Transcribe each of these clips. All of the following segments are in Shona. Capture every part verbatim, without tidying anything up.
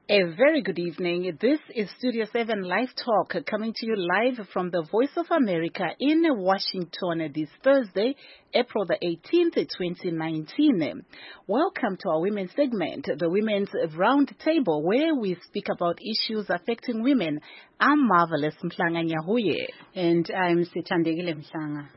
A very good evening. This is Studio seven Live Talk coming to you live from the Voice of America in Washington this Thursday, April the eighteenth, twenty nineteen. Welcome to our women's segment, the Women's Round Table, where we speak about issues affecting women. I'm Marvelous Mhlanga Nyahuye. And I'm Sithandekile Mhlanga.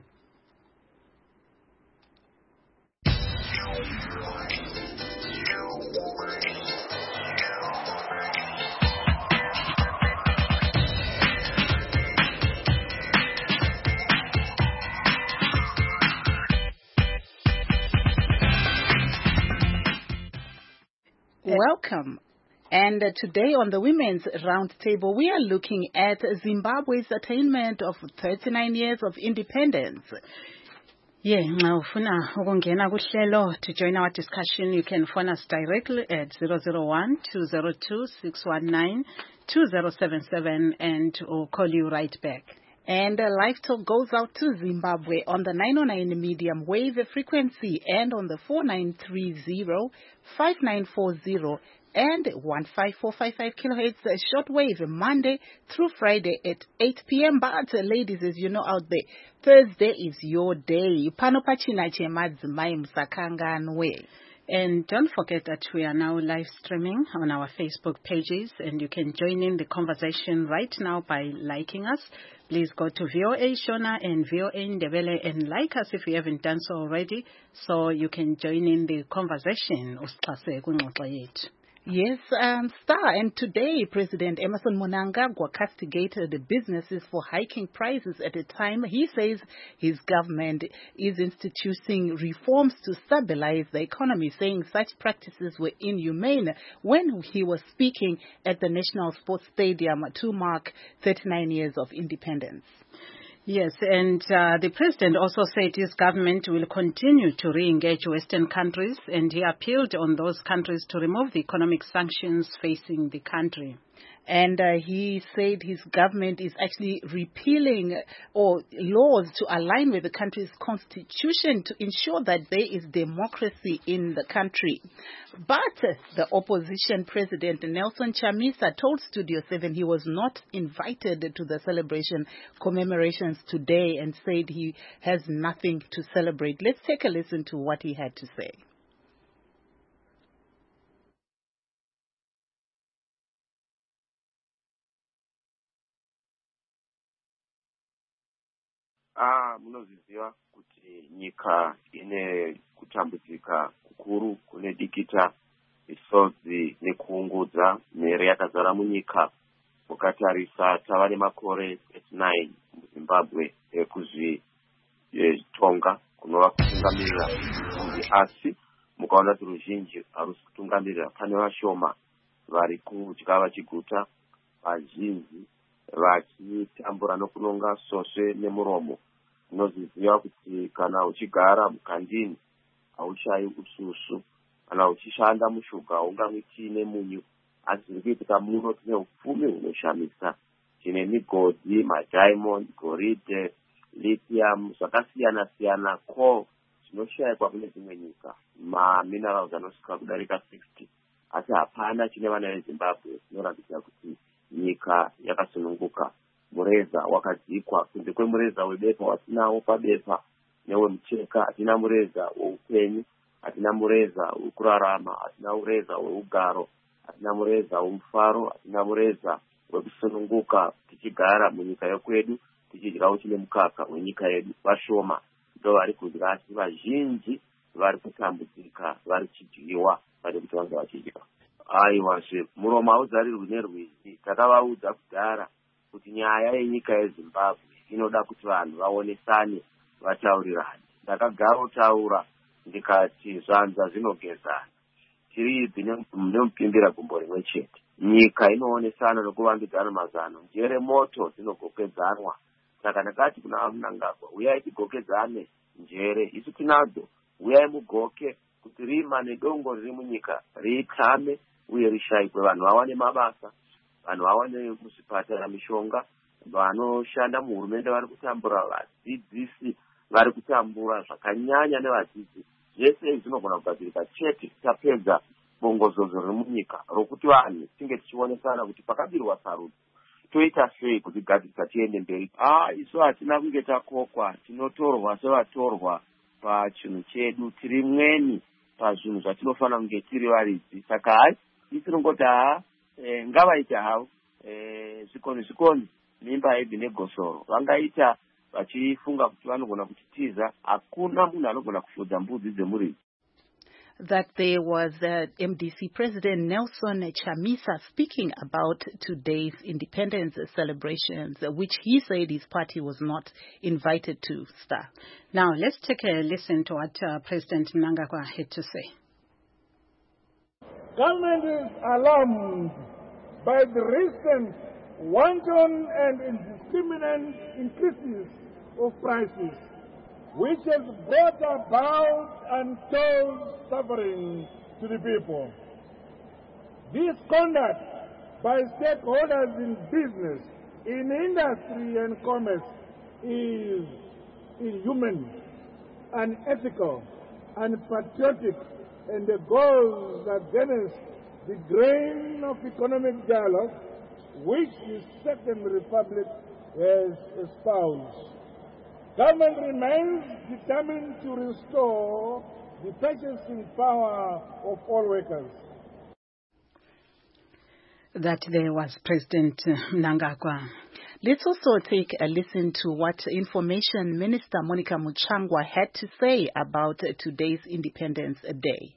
Welcome. And uh, today on the Women's Roundtable, we are looking at Zimbabwe's attainment of thirty-nine years of independence. Yeah, now to join our discussion, you can phone us directly at zero zero one, two zero two, six one nine, two zero seven seven and we'll call you right back. And uh, Live Talk goes out to Zimbabwe on the nine oh nine medium wave frequency and on the four nine three zero, five nine four zero and one five four five five kilohertz uh, shortwave Monday through Friday at eight p.m. But uh, ladies, as you know out there, Thursday is your day. Panopachina chemadzimai msakanganwe. And don't forget that we are now live streaming on our Facebook pages, and you can join in the conversation right now by liking us. Please go to V O A Shona and V O A Ndebele and like us if you haven't done so already, so you can join in the conversation. Yes, um, Star. And today, President Emmerson Mnangagwa castigated the businesses for hiking prices at a time he says his government is instituting reforms to stabilize the economy, saying such practices were inhumane when he was speaking at the National Sports Stadium to mark thirty-nine years of independence. Yes, and uh, the president also said his government will continue to re-engage Western countries, and he appealed on those countries to remove the economic sanctions facing the country. And uh, he said his government is actually repealing or laws to align with the country's constitution to ensure that there is democracy in the country. But uh, the opposition president Nelson Chamisa told Studio seven he was not invited to the celebration commemorations today and said he has nothing to celebrate. Let's take a listen to what he had to say. Ah, munozviziva kuti nyika ine kutambudzika kukuru kune dikita, misodzi nekuungudza, mhere yakazara munyika. Mukatarisa tava nemakore thirty-nine muZimbabwe ekuzvitonga kunova kutungamirira kunzi, asi mukaona kuti ruzhinji harusi kutungamirira. Pane vashoma vari kudya vachiguta, vazhinji vachitambura nokunonga soswe nemuromo. Unozviziva kuti kana uchigara mukandini hauchayi ususu, kana uchishanda mushuga haungamwi tii nemunyu. Asi zviri kuitika muno tine upfumi hunoshamisa. Tine migodhi, madiamond, goridhe, lithium, zvakasiyana siyana, coal zvinoshayikwa kune dzimwe nyika, maminerals anosvika kudarika sixty. Asi hapana chine vana veZimbabwe. Zvinoratidza kuti nyika yakasununguka. Mureza wakadzikwa. Kunze kwemureza webepa watinawo pabepa newemucheka, hatina mureza weupenyu, hatina mureza wekurarama, hatina mureza weugaro, hatina mureza wemufaro, hatina mureza wekusununguka tichigara munyika yekwedu tichidyawo chine mukaka wenyika yedu. Vashoma ndo vari kudya, asi vazhinji vari kutambudzika, vari chidyiwa pane kuti vange vachidya. Aiwazve, muromo hauzarirwi nerwizi. Takavaudza kudhara kuti nyaya yenyika yeZimbabwe inoda kuti vanhu vaonesane, vataurirane. Ndakagara taura ndikati zvanza zvinogezana, tiri idzi nemupimbira gumbo rimwe chete. Nyika inoonesana nokuvandudzana mazano, njere moto dzinogokedzanwa. Saka ndakati kuna Mnangagwa, uyai tigokedzane njere, isu tinadzo, uyai mugoke kuti rima nedongo riri munyika riitame uye rishayikwe, vanhu vawane mabasa, vanhu vawane muzvipatara mishonga, vanoshanda muhurumende vari kutambura, vadzidzisi vari kutambura zvakanyanya nevadzidzi. Zvese zvinogona kugadzirika chete tapedza bongozozo riri munyika rokuti vanhu tinge tichionesana kuti pakabirwa sarudzo toita sei kuti gadzirisa tiende mberi. Ah, isu hatina kunge takokwa, tinotorwa sevatorwa pachinhu chedu, tiri mweni pazvinhu zvatinofanira kunge tiri varidzi. Saka hai isinongoti haa e, ngavaita havo e, zvikoni zvikoni mimba yedhi negosoro vangaita vachifunga kuti vanogona kutitiza. Hakuna munhu anogona kufudza mbudzi dzemuridzi. That there was uh, M D C President Nelson Chamisa speaking about today's independence celebrations, uh, which he said his party was not invited to start. Now, let's take a listen to what uh, President Mnangagwa had to say. Government is alarmed by the recent wanton and indiscriminate increases of prices, which has brought about untold suffering to the people. This conduct by stakeholders in business, in industry and commerce is inhuman, unethical, unpatriotic, and goes against the grain of economic dialogue which the Second Republic has espoused. Government remains determined to restore the purchasing power of all workers. That there was President Mnangagwa. Let's also take a listen to what Information Minister Monica Muchangwa had to say about today's Independence Day.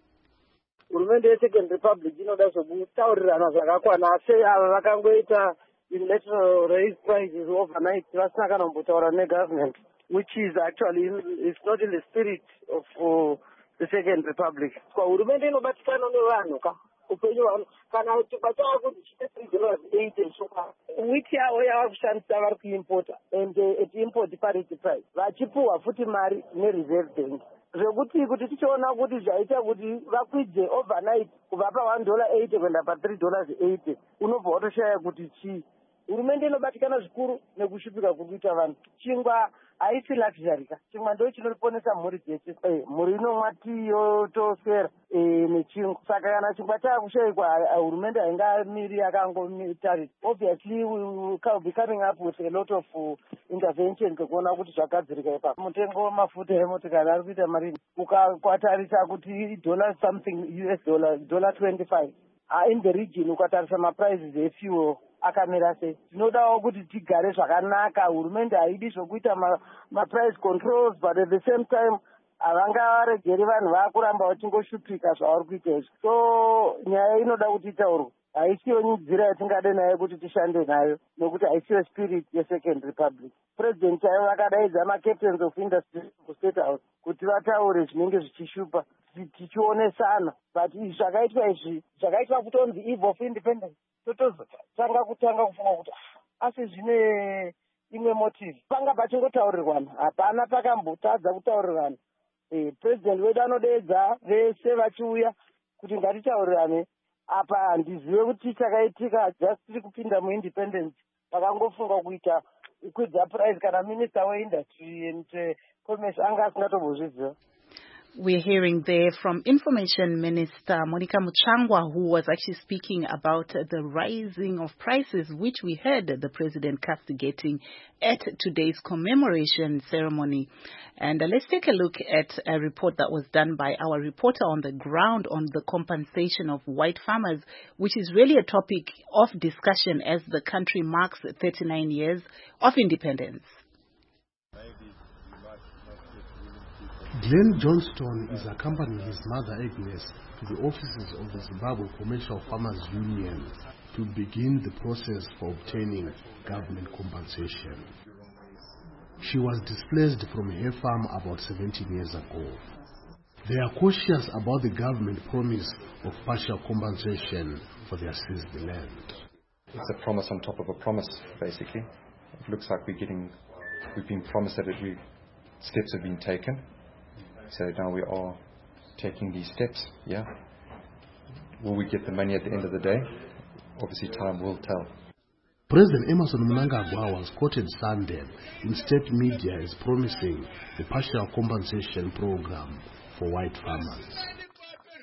Hurumende yeSecond Republic inoda zvekutaurirana zvakakwana asi ava vakangoita electoral raise prices overnight vasina kana kumbotaura negovernment, which is actually it's not in the spirit of uh, the Second Republic. Kwa hurumende inobatikana nevanhu ka upenyu vanhu kana tibatava kuti chite three dollars eighty shoka which yavo yava kushandisa vari kuimpota and uh, at import parity price vachipuhwa futi mari nereserve bank zvekuti kuti tichiona kuti zvaita kuti vakwidze overnight kubva pa one dollar eighty kuenda pa three dollars eighty unobva watoshaya kuti chii. Hurumende inobatikana zvikuru nekushupika kuita vanhu. Chingwa haisi luxury ka. Chingwa ndo chinoriponesa mhuri dzese. Eh, mhuri inomwa tiyo toswera eh nechingwa. Saka kana chingwa chakushayikwa hurumende haingamiri yakangotarisa. Obviously we will be coming up with a lot of uh, interventions kuona kuti zvagadzirika ipapo. Mutengo wemafuta emotikari ari kuita marini. Ukakwatarisa kuti dollar something U S dollar dollar twenty-five. Uh, in the region ukatarisa maprices efuel akamira sei. Tinodawo kuti tigare zvakanaka. Hurumende haidi zvokuita maprice controls, but at the same time havangavaregeri vanhu vakuramba vachingoshupika zvavari kuita izvi. So nyaya inoda kuti itaurwe. Haisiyo nzira yatingade nayo kuti tishande nayo nokuti haisiyo spirit yeSecond Republic. President chaivo vakadaidza macaptains of industry kuState House kuti vataure zvinenge zvichishupa tichionesana, but izvi zvakaitwa izvi zvakaitwa kutonzi eve of independence totozotanga kutanga kufunga kuti asi zvine imwe motive panga pachingotaurirwana hapana pakambotadza kutaurirwana. Eh, president wedu anodeedza vese vachiuya kuti ngatitaurirane apa handizive kuti chakaitika just tiri kupinda muindependence pakangofunga kuita kukwidza price kana minister weindustry and uh, commerce anga asingatombozviziva. We're hearing there from Information Minister Monica Muchangwa, who was actually speaking about the rising of prices, which we heard the President castigating at today's commemoration ceremony. And uh, let's take a look at a report that was done by our reporter on the ground on the compensation of white farmers, which is really a topic of discussion as the country marks thirty-nine years of independence. Glenn Johnston is accompanying his mother Agnes to the offices of the Zimbabwe Commercial Farmers Union to begin the process for obtaining government compensation. She was displaced from her farm about seventeen years ago. They are cautious about the government promise of partial compensation for their seized land. It's a promise on top of a promise, basically. It looks like we're getting, we've been promised that we, steps have been taken. So now we are taking these steps, yeah. Will we get the money at the end of the day? Obviously time will tell. President Emmerson Mnangagwa was quoted Sunday in state media as promising the partial compensation program for white farmers.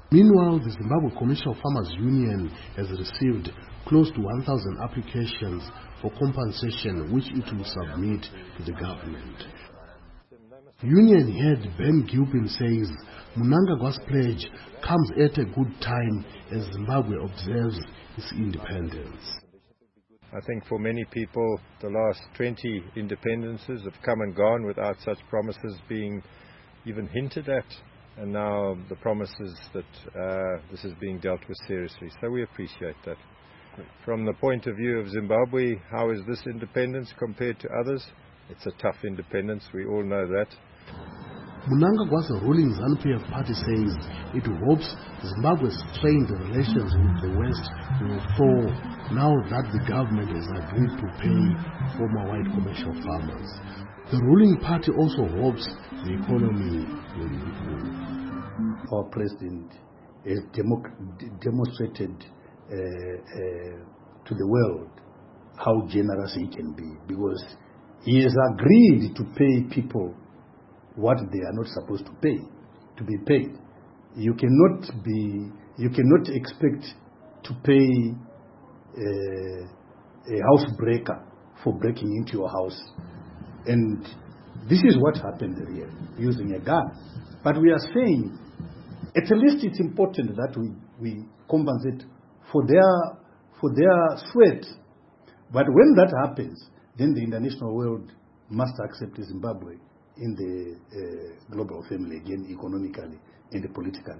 Meanwhile, the Zimbabwe Commercial Farmers Union has received close to one thousand applications for compensation which it will submit to the government. Union head Ben Gilpin says Mnangagwa's pledge comes at a good time as Zimbabwe observes its independence. I think for many people the last twenty independences have come and gone without such promises being even hinted at, and now the promises that uh, this is being dealt with seriously. So we appreciate that. From the point of view of Zimbabwe, how is this independence compared to others? It's a tough independence, we all know that. Mnangagwa's ruling ZANU-P F party says it hopes Zimbabwe's strained relations with the West will fall now that the government has agreed to pay former white commercial farmers. The ruling party also hopes the economy will improve. Our president has demo- demonstrated uh, uh, to the world how generous he can be, because he has agreed to pay people what they are not supposed to pay, to be paid. You cannot be, you cannot expect to pay uh, a housebreaker for breaking into your house. And this is what happened here, using a gun. But we are saying, at least it's important that we, we compensate for their, for their sweat. But when that happens, then the international world must accept Zimbabwe in the uh, global family again, economically and politically.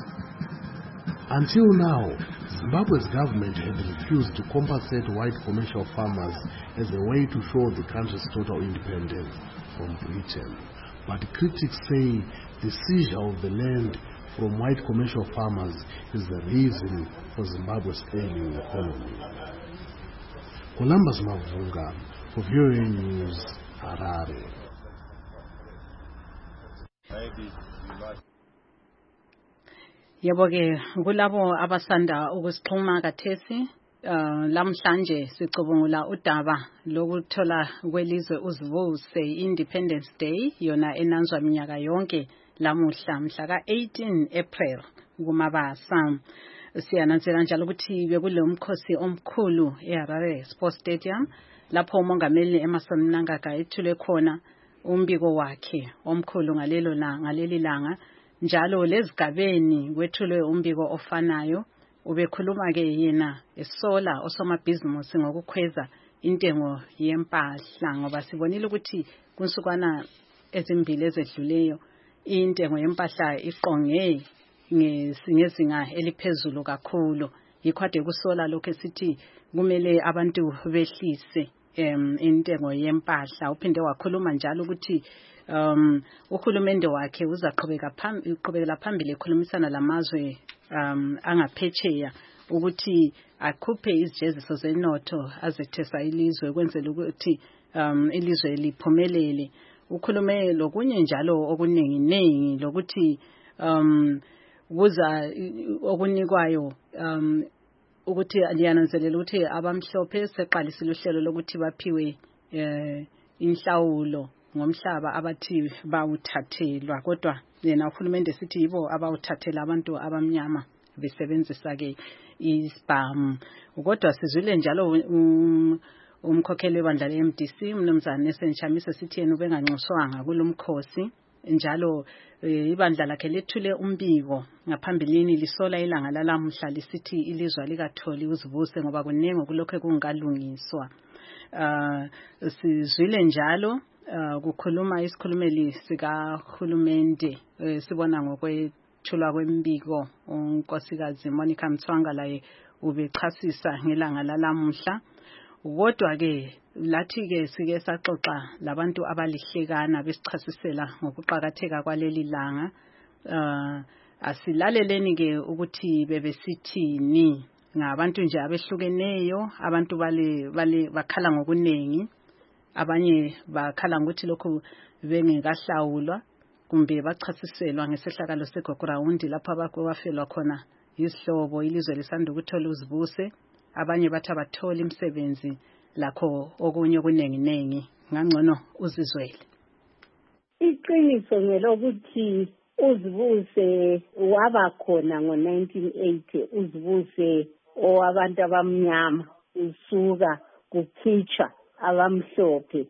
Until now, Zimbabwe's government had refused to compensate white commercial farmers as a way to show the country's total independence from Britain. But critics say the seizure of the land from white commercial farmers is the reason for Zimbabwe's ailing economy. Columbus Mavunga for V O A News, Harare. Yebo ke kulabo abasanda ukusixhuma kathesi uh, lamhlanje sicubungula udaba lokuthola kwelizwe uzivuse Independence Day yona enanzwa minyaka yonke lamuhla mhla ka eighteen April kumabasa. Siyananzela njalo ukuthi bekule umkhosi omkhulu eHarare Sports Stadium lapho umongameli Emmerson Mnangagwa ethule khona umbiko wakhe omkhulu ngalelo la ngaleli langa. Njalo lezigabeni kwethulwe umbiko ofanayo ubekhuluma ke yena esola osomabhizinisi ngokukhweza intengo yempahla ngoba sibonile ukuthi kunsukwana ezimbili ezedluleyo intengo yempahla iqonge ngezinga eliphezulu kakhulu. Yikhwade kusola lokho esithi kumele abantu behlise em intengo yempahla. Uphinde wakhuluma njalo ukuthi um uhulumende wakhe uzaqhubeka phambili uqhubekela phambili ekhulumisana lamazwe um angaphetsheya ukuthi akhuphe izijeziso zenotho azethesa ilizwe kwenzela ukuthi um ilizwe liphumelele. Ukhulume lokunye njalo okuningi ningi lokuthi um kuza okunikwayo um ukuthi liyananzelela ukuthi abamhlophe seqalisile uhlelo lokuthi baphiwe eh inhlawulo ngomhlaba abathi bawuthathelwa, kodwa yena uhulumende sithi yibo abawuthathela abantu abamnyama besebenzisa ke isibhamu. Kodwa sizwile njalo um, umkhokheli webandla le-M D C umnumzane Nesentshamise sithi yena ubenganxuswanga kulomkhosi. Njalo ibandla lakhe lethule umbiko ngaphambilini lisola ilanga lalamhla lisithi ilizwe likatholi uzivuse ngoba kuningi kulokho kungalungiswa. Uh, sizwile njalo Uh, kukhuluma isikhulumeli sikahulumende uh, sibona ngokwethulwa kwembiko unkosikazi Monica Mthwanga laye ubechasisa ngelanga lalamhla. Kodwa ke lathi ke sike saxoxa labantu abalihlekana besichasisela ngokuqhakatheka kwaleli langa. Uh, asilaleleni ke ukuthi bebesithini ngabantu nje abehlukeneyo, abantu bale bale bakhala ngokunengi. Abanye bakhala ngokuthi lokho bengekahlawulwa kumbe bachasiselwa ngesehlakalo seGoground lapha abakowafelwa khona isihlobo ilizwe lisanda ukuthola uzibuse. Abanye bathi abathola imisebenzi lakho okunye okunengi nengi ngangcono uzizwele. Iqiniso ngelokuthi uZibuse waba khona ngo nineteen eighty, uZibuse owabantu abamnyama usuka kukhitshwa abamhlophe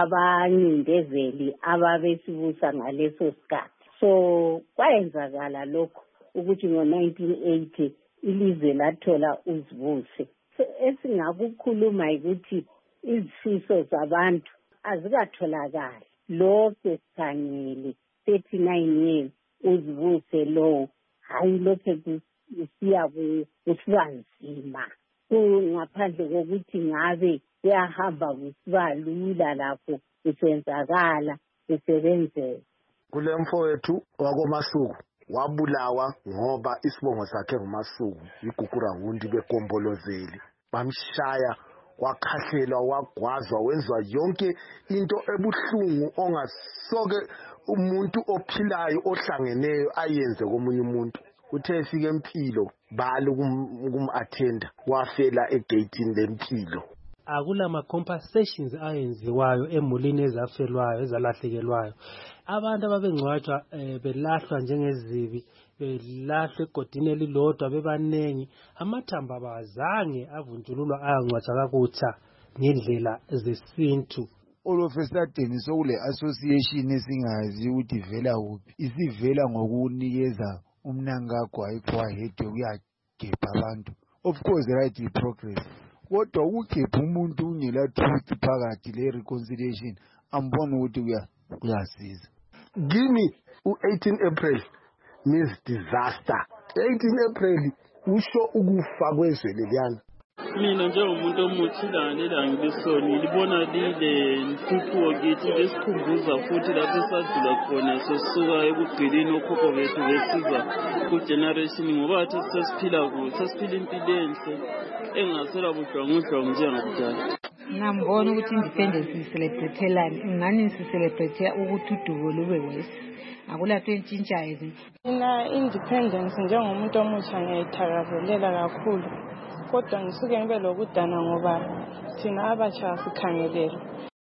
abancindezeli ababesibusa ngaleso sikhathi. So kwayenzakala lokho ukuthi ngo nineteen eighty ilizwe lathola uZibuse. So esingakukhuluma ukuthi izifiso zabantu azikatholakali. Lokho sikhangele thirty-nine years uZibuse lo hayi lokho kusiya kusiba nzima. Ngaphandle kokuthi ngabe kuyahamba kusiba lula lapho kusenzakala kusebenzeka. Kule mfowethu wakoMasuku wabulawa ngoba isibongo sakhe nguMasuku, iGugurawundi beGombolozeli. Bamshaya, wakhahlela, wagwazwa, wenzwa yonke into ebuhlungu ongasoke umuntu ophilayo ohlangeneyo ayenze komunye umuntu. Uthe efike empilo bali ukum-attenda, wafela egeyithini lempilo. Akula ma-compensations ayenziwayo emulini ezafelwayo ezalahlekelwayo. Abantu ababengcwatshwa eh, belahlwa njengezibi, belahlwa egodini elilodwa bebanengi. Amathamba abazange avuntululwa ayangcwatshwa kakutsha ngendlela zesintu. All of a sudden sokule association esingazi ukuthi ivela kuphi, isivela ngokunikeza umnankagwa ayikho kuyagebha abantu. Of course right is progress. Kodwa ukugebha umuntu ungela truth phakathi le reconciliation ambona ukuthi kuyasiza. Give me u-eighteen April means disaster. eighteen April usho ukufa kwezwe leliyana. Mina njengomuntu omuthi lalela ngibisoni libona lile ntuthuko kithi lesikhumbuza futhi lapho esadlula khona sosuka ekugcilini okhokho bethu besiza ku generation ngoba athi sesiphila kuhle, sesiphila impilo enhle engasela buhlangudlwangu njengakudala. Ngambona ukuthi independence sicelebratelani, ngani sicelebrate ukuthi udubo lube wesi. Akulapho entshintshayo. Mina independence njengomuntu omutsha ngiyayithakazelela kakhulu. Kodwa ngisuke ngibe lokudana ngoba thina abatsha sikhangelele.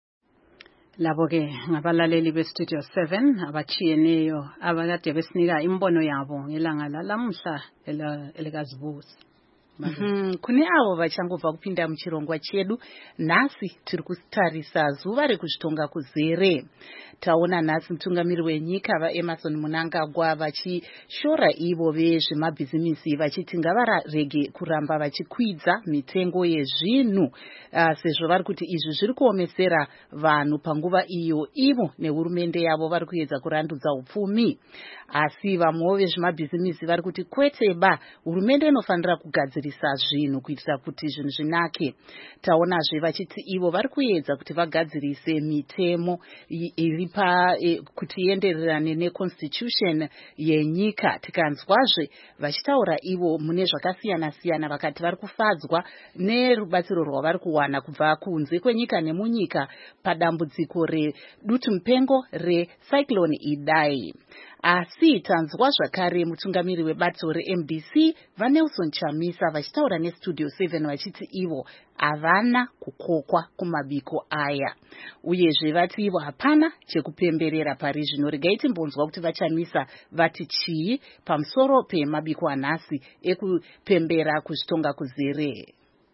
Labo ke ngabalaleli be Studio seven abachiyeneyo abakade besinika imbono yabo ngelanga lalamhla elikaZibuse. Mhm, kune avo vachangobva kupinda muchirongwa chedu. Nhasi tiri kutarisa zuva rekuzvitonga kuzere. Taona nhasi mutungamiri wenyika vaEmmerson Mnangagwa vachishora ivo vezvemabhizimisi vachiti ngavarege kuramba vachikwidza mitengo yezvinhu uh, sezvo vari kuti izvi zviri kuomesera vanhu panguva iyo ivo nehurumende yavo vari kuedza kurandudza upfumi. Asi vamwewo vezvemabhizimisi vari kuti kweteba, hurumende inofanira kugadzirisa zvinhu kuitira kuti zvinhu zvinake. Taonazve vachiti ivo vari kuedza kuti vagadzirise mitemo iri pa e, kuti iendererane neconstitution yenyika. Tikanzwazve vachitaura ivo mune zvakasiyana siyana, vakati vari kufadzwa nerubatsiro rwavari kuwana kubva kunze kwenyika nemunyika padambudziko redutu mupengo recyclone Idai. Asi tanzwa zvakare mutungamiri webato reM D C vaNelson Chamisa vachitaura neStudio seven vachiti ivo havana kukokwa kumabiko aya. Uyezve vati ivo hapana chekupemberera pari zvino. Regai timbonzwa kuti vaChamisa vati chii pamusoro pemabiko anhasi ekupembera kuzvitonga kuzere.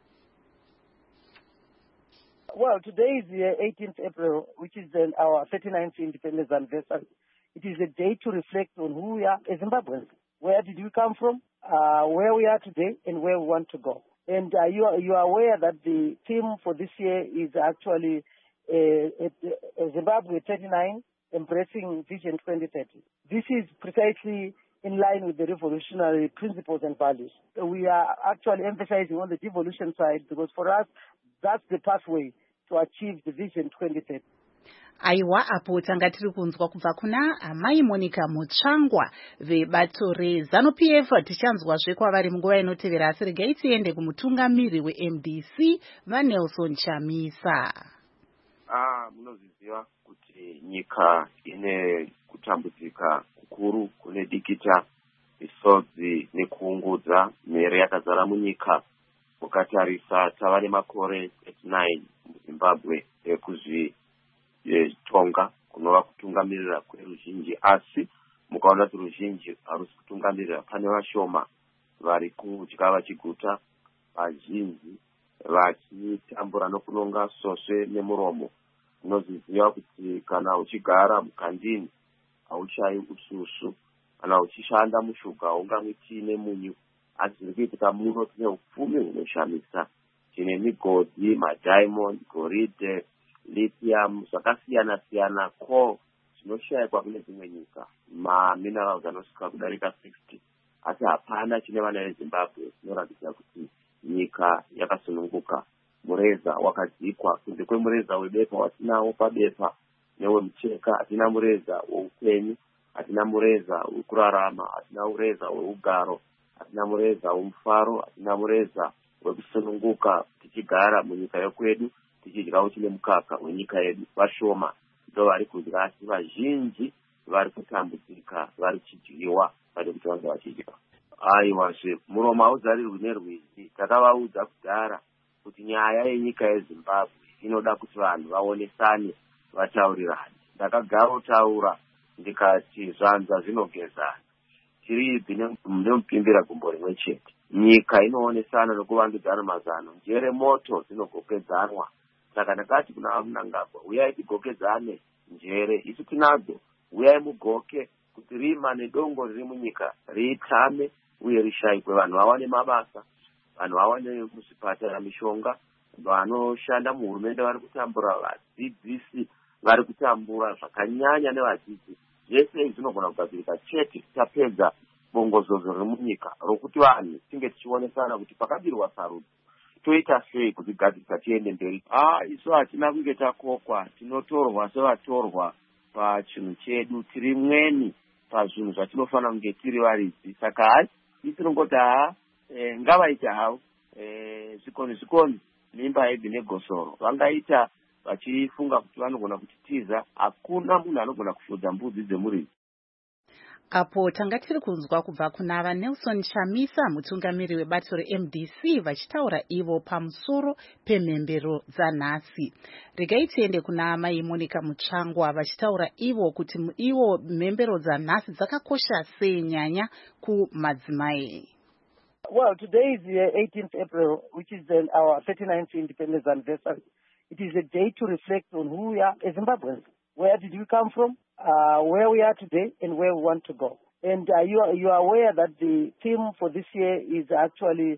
Well, today is the eighteenth April, which is then our thirty-ninth independence anniversary. It is a day to reflect on who we are as Zimbabweans. Where did we come from, uh, where we are today, and where we want to go. And uh, you, are, you are aware that the theme for this year is actually uh, uh, Zimbabwe thirty-nine, Embracing Vision twenty thirty. This is precisely in line with the revolutionary principles and values. We are actually emphasizing on the devolution side because for us, that's the pathway to achieve the Vision twenty thirty. Aiwa apo tanga tiri kunzwa kubva kuna amai Monica Mutsvangwa vebato reZANU-P F. Tichanzwazve kwavari munguva inotevera, asi regai tiende kumutungamiri weM D C vaNelson Chamisa. Ah, munozviziva kuti nyika ine kutambudzika kukuru kune dikita, misodzi nekuungudza, mhere yakazara munyika. Ukatarisa tava nemakore thirty-nine muZimbabwe ekuzvi tonga kunova kutungamirira kweruzhinji, asi mukaona kuti ruzhinji harusi kutungamirira. Pane vashoma vari kudya vachiguta, vazhinji vachitambura nokunonga soswe nemuromo. Unoziziva kuti kana uchigara mukandini hauchayi ususu, kana uchishanda mushuga haungamwi tii nemunyu. Asi zviri kuitika muno tine upfumi hunoshamisa. Tine migodhi, madiamond, goridhe, lithium, zvakasiyana siyana, coal zvinoshayikwa kune dzimwe nyika, maminerals anosvika kudarika sixty. Asi hapana chine vana veZimbabwe zvinoratidza kuti nyika yakasununguka. Mureza wakadzikwa, kunze kwemureza webepa watinawo pabepa newemucheka, hatina mureza weupenyu, hatina mureza wekurarama, hatina mureza weugaro, hatina mureza womufaro, hatina mureza wekusununguka tichigara munyika yokwedu tichidyawo chine mukaka wenyika yedu. Vashoma ndo vari kudya, asi vazhinji vari kutambudzika, vari chidyiwa pane kuti vange vachidya. Aiwazve, muromo hauzarirwi nerwizi. Takavaudza kudhara kuti nyaya yenyika yeZimbabwe inoda kuti vanhu vaonesane, vataurirane. Ndakagarotaura ndikati zvanza zvinogezana. Tiriibvi nemupimbira gumbo rimwe chete. Nyika inoonesana nekuvandudzana mazano. Njere moto dzinogokedzanwa. Saka ndakati kuna Mnangagwa, uyai tigokedzane njere, isu tinadzo, uyai mugoke kuti rima nedongo riri munyika riitame uye rishayikwe, vanhu vawane mabasa, vanhu vawane muzvipatara mishonga, vanoshanda muhurumende vari kutambura, vadzidzisi vari kutambura zvakanyanya nevadzidzi. Zvese izvi zvinogona kugadzirika chete tapedza bongozozo riri munyika rokuti vanhu tinge tichionesana kuti pakabirwa sarudzo toita sei kuti gadzirisa tiende mberi. Ah, isu hatina kunge takokwa, tinotorwa sevatorwa pachinhu chedu, tiri mweni pazvinhu zvatinofanira kunge tiri varidzi. Saka hai isinongoti haa e, ngavaita havo e, zvikoni zvikoni mimba yedhi negosoro vangaita vachifunga kuti vanogona kutitiza. Hakuna munhu anogona kufudza mbudzi dzemuridzi. Apo tanga tiri kunzwa kubva kuna vaNelson Chamisa, mutungamiri webato reM D C, vachitaura ivo pamusoro pemhembero dzanhasi. Regai tiende kuna mai Monica Mutsvangwa, vachitaura ivo kuti ivo mhembero dzanhasi dzakakosha sei nyanya kumadzimai. Well, today is the eighteenth April, which is the, our thirty-ninth independence anniversary. It is a day to reflect on who we are as Zimbabweans. Where did we come from? Uh, where we are today and where we want to go. And uh, you, are, you are aware that the theme for this year is actually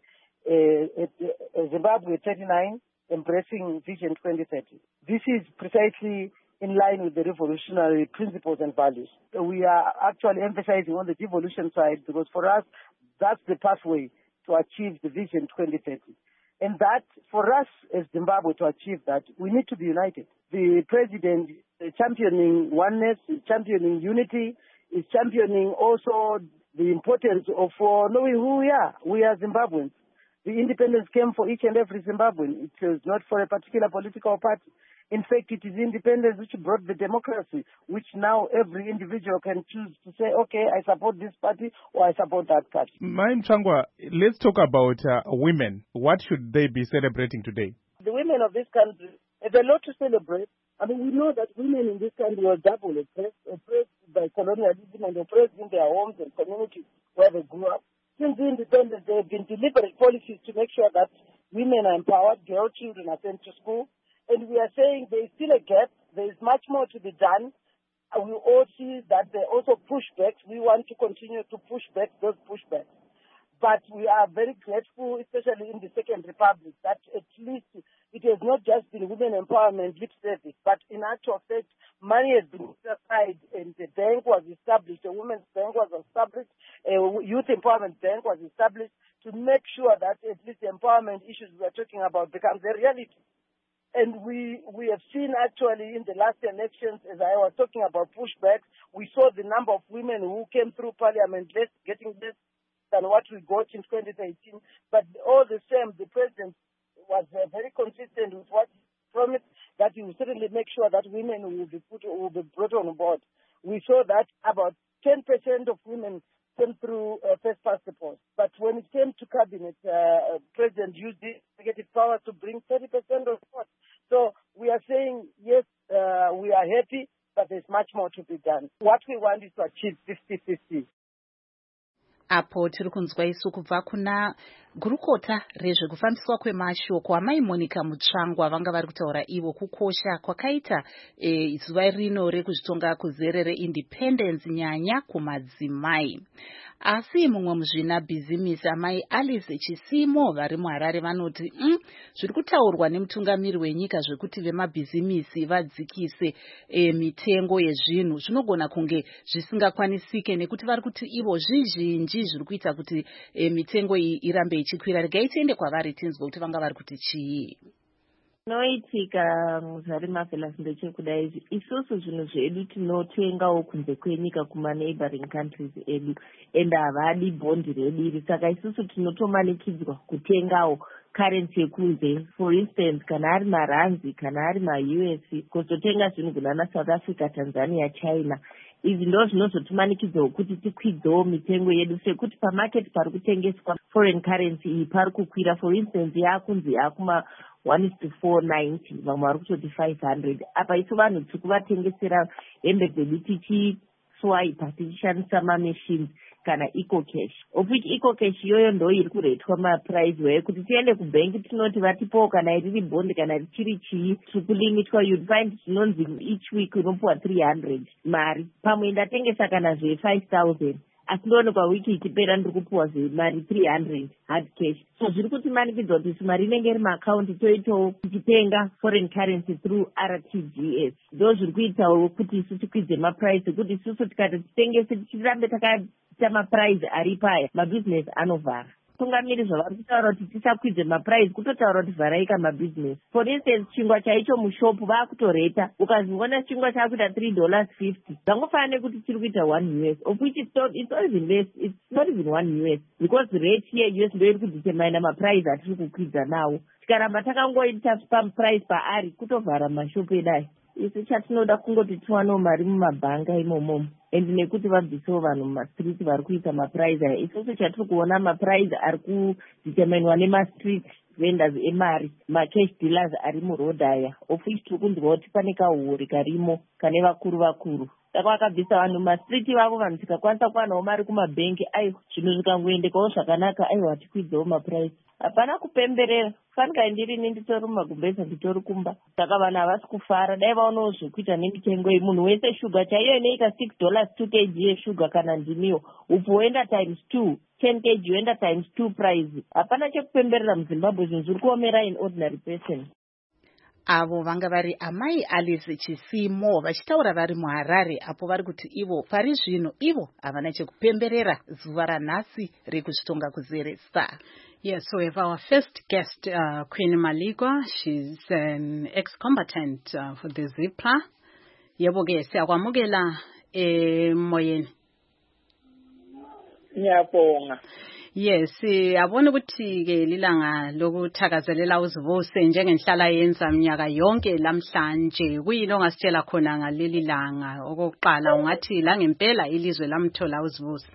uh, uh, Zimbabwe thirty-nine, Embracing Vision twenty thirty. This is precisely in line with the revolutionary principles and values. We are actually emphasizing on the devolution side because for us, that's the pathway to achieve the Vision twenty thirty. And that, for us as Zimbabwe to achieve that, we need to be united. The president is championing oneness, is championing unity, is championing also the importance of uh, knowing who we are. We are Zimbabweans. The independence came for each and every Zimbabwean. It was not for a particular political party. In fact, it is independence which brought the democracy, which now every individual can choose to say, okay, I support this party or I support that party. Mai Mutsvangwa, let's talk about uh, women. What should they be celebrating today? The women of this country have a lot to celebrate. I mean, we know that women in this country were double oppressed, oppressed by colonialism and oppressed in their homes and communities where they grew up. Since the independence, there have been deliberate policies to make sure that women are empowered, girl children are sent to school. And we are saying there is still a gap. There is much more to be done. We all see that there are also pushbacks. We want to continue to push back those pushbacks. But we are very grateful, especially in the Second Republic, that at least it has not just been women empowerment lip service, but in actual fact, money has been set aside and the bank was established, a women's bank was established, a youth empowerment bank was established to make sure that at least the empowerment issues we are talking about becomes a reality. And we we have seen actually in the last elections, as I was talking about pushbacks, we saw the number of women who came through parliament less, getting less than what we got in twenty eighteen. But all the same, the president was uh, very consistent with what he promised, that he will certainly make sure that women will be put will be brought on board. We saw that about ten percent of women came through uh, first past the post. But when it came to cabinet, uh, President used the executive power to bring thirty percent of votes. So we are saying, yes, uh, we are happy, but there's much more to be done. What we want is to achieve fifty fifty. Apo tiri kunzwa isu kubva kuna gurukota rezvekufambiswa kwemashoko amai Monica Mutsvangwa vanga vari kutaura ivo kukosha kwakaita e, zuva rino rekuzvitonga kuzere reindependence nyanya kumadzimai. Asi mumwe muzvina bhizimisi amai Alice Chisimo vari muHarare vanoti mm, zviri kutaurwa nemutungamiri wenyika zvekuti vemabhizimisi vadzikise e, mitengo yezvinhu zvinogona kunge zvisingakwanisike nekuti vari kuti ivo zvizhinji zviri kuita kuti e, mitengo iyi irambe ichikwira. Regai tiende kwavari tinzwe kuti vanga vari kuti chii. Noitika muzari Marvelous ndechekudai izvi isusu zvinhu zvedu tinotengawo kunze kwenyika kuma neighboring countries edu ende havadi bhondi rediri saka isusu tinotomanikidzwa kutengawo currency yekunze. For instance kana ari maranzi kana ari ma-U S kuzotenga zvinhu kunana South Africa, Tanzania, China. Izvi ndo zvinozotimanikidzawo kuti tikwidzewo mitengo yedu sekuti pamarket pari kutengeswa foreign currency iyi pari kukwira. For instance yakunzi yakuma one is to four ninety vamwe vari kutoti five hundred. Apa isu vanhu tiri kuvatengesera hembe dzedu tichiswaipa tichishandisa mamachines kana ecocash, of which ecocash iyoyo ndo iri kuretwa maprice way kuti tiende kubhengi tinoti vatipowo kana riri bhondi kana richiri chii tiri kulimitwa. You'd find zvinonzi each week unopuwa three hundred mari pamwe ndatengesa kana zve five thousand asi ndoonekwa wiki ichipera ndiri kupuwa mari three hundred hard cash. So zviri kuti manikidza kuti isu mari inenge iri maakaunti toitawo tichitenga foreign currency through R T G S. Ndo zviri kuitawo kuti isu tikwidze maprice ekuti isusu tikati titengese tichirambe takaita maprice ari paya mabusiness anovhara. Tungamiri zvavari kutaura kuti tisakwidze maprice kutotaura kuti vharaika mabusiness. For instance chingwa chaicho mushopu vaakutoreta ukaziona chingwa chakuita three dollars fifty zvangofanira kuti chiri kuita one U S of which it's not, it's not even less, it's not even one U S because rate here U S ndo iri kudetermine maprice atiri kukwidza nawo. Tikaramba takangoita paprice paari kutovhara mashopu edai. Isu chatinoda kungoti tiwanewo mari mumabhanga imomomo and nekuti vabvisewo vanhu mumastreet vari kuita maprice aya. Isusu chatiri kuona maprice ari kudeterminwa nemastreet vendors emari macash dealers ari muroad aya of which tiri kunzwa kuti pane kahuri karimo kane vakuru vakuru. Saka vakabvisa vanhu mumastreet vavo vanhu tikakwanisa kuwanawo mari kumabhengi aiwa zvinhu zvikangoendekawo zvakanaka aiwa hatikwidzawo maprice. Hapana kupemberera fanika ndirini nditori mumagumbeza nditori kumba saka vanhu havasi kufara dai vaonawo zvekuita nemitengo iyi. Munhu wese shuga chaiyo inoita six dollars two kg yeshuga kana ndimiyo upfu woenda times two ten kg yoenda times two price. Hapana chekupemberera muZimbabwe zvinhu zviri kuomera in ordinary person. Avo vanga vari amai Alice Chisimo vachitaura vari muHarare apo vari kuti ivo pari zvino ivo havana chekupemberera zuva ranhasi rekuzvitonga kuzeresa. Yes, so we have our first guest, uh, Queen Maligwa. She's an ex-combatant uh, for the Zipra. Yebo ke siyakwamukela emoyeni. Ngiyabonga. Yes, yabona ukuthi ke lilanga lokuthakazelela uzivuse njengenhlala yenza minyaka yonke lamhlanje. Kuyini ongasitshela khona ngaleli langa? Okokuqala ungathi la ngempela ilizwe lamthola uzivuse.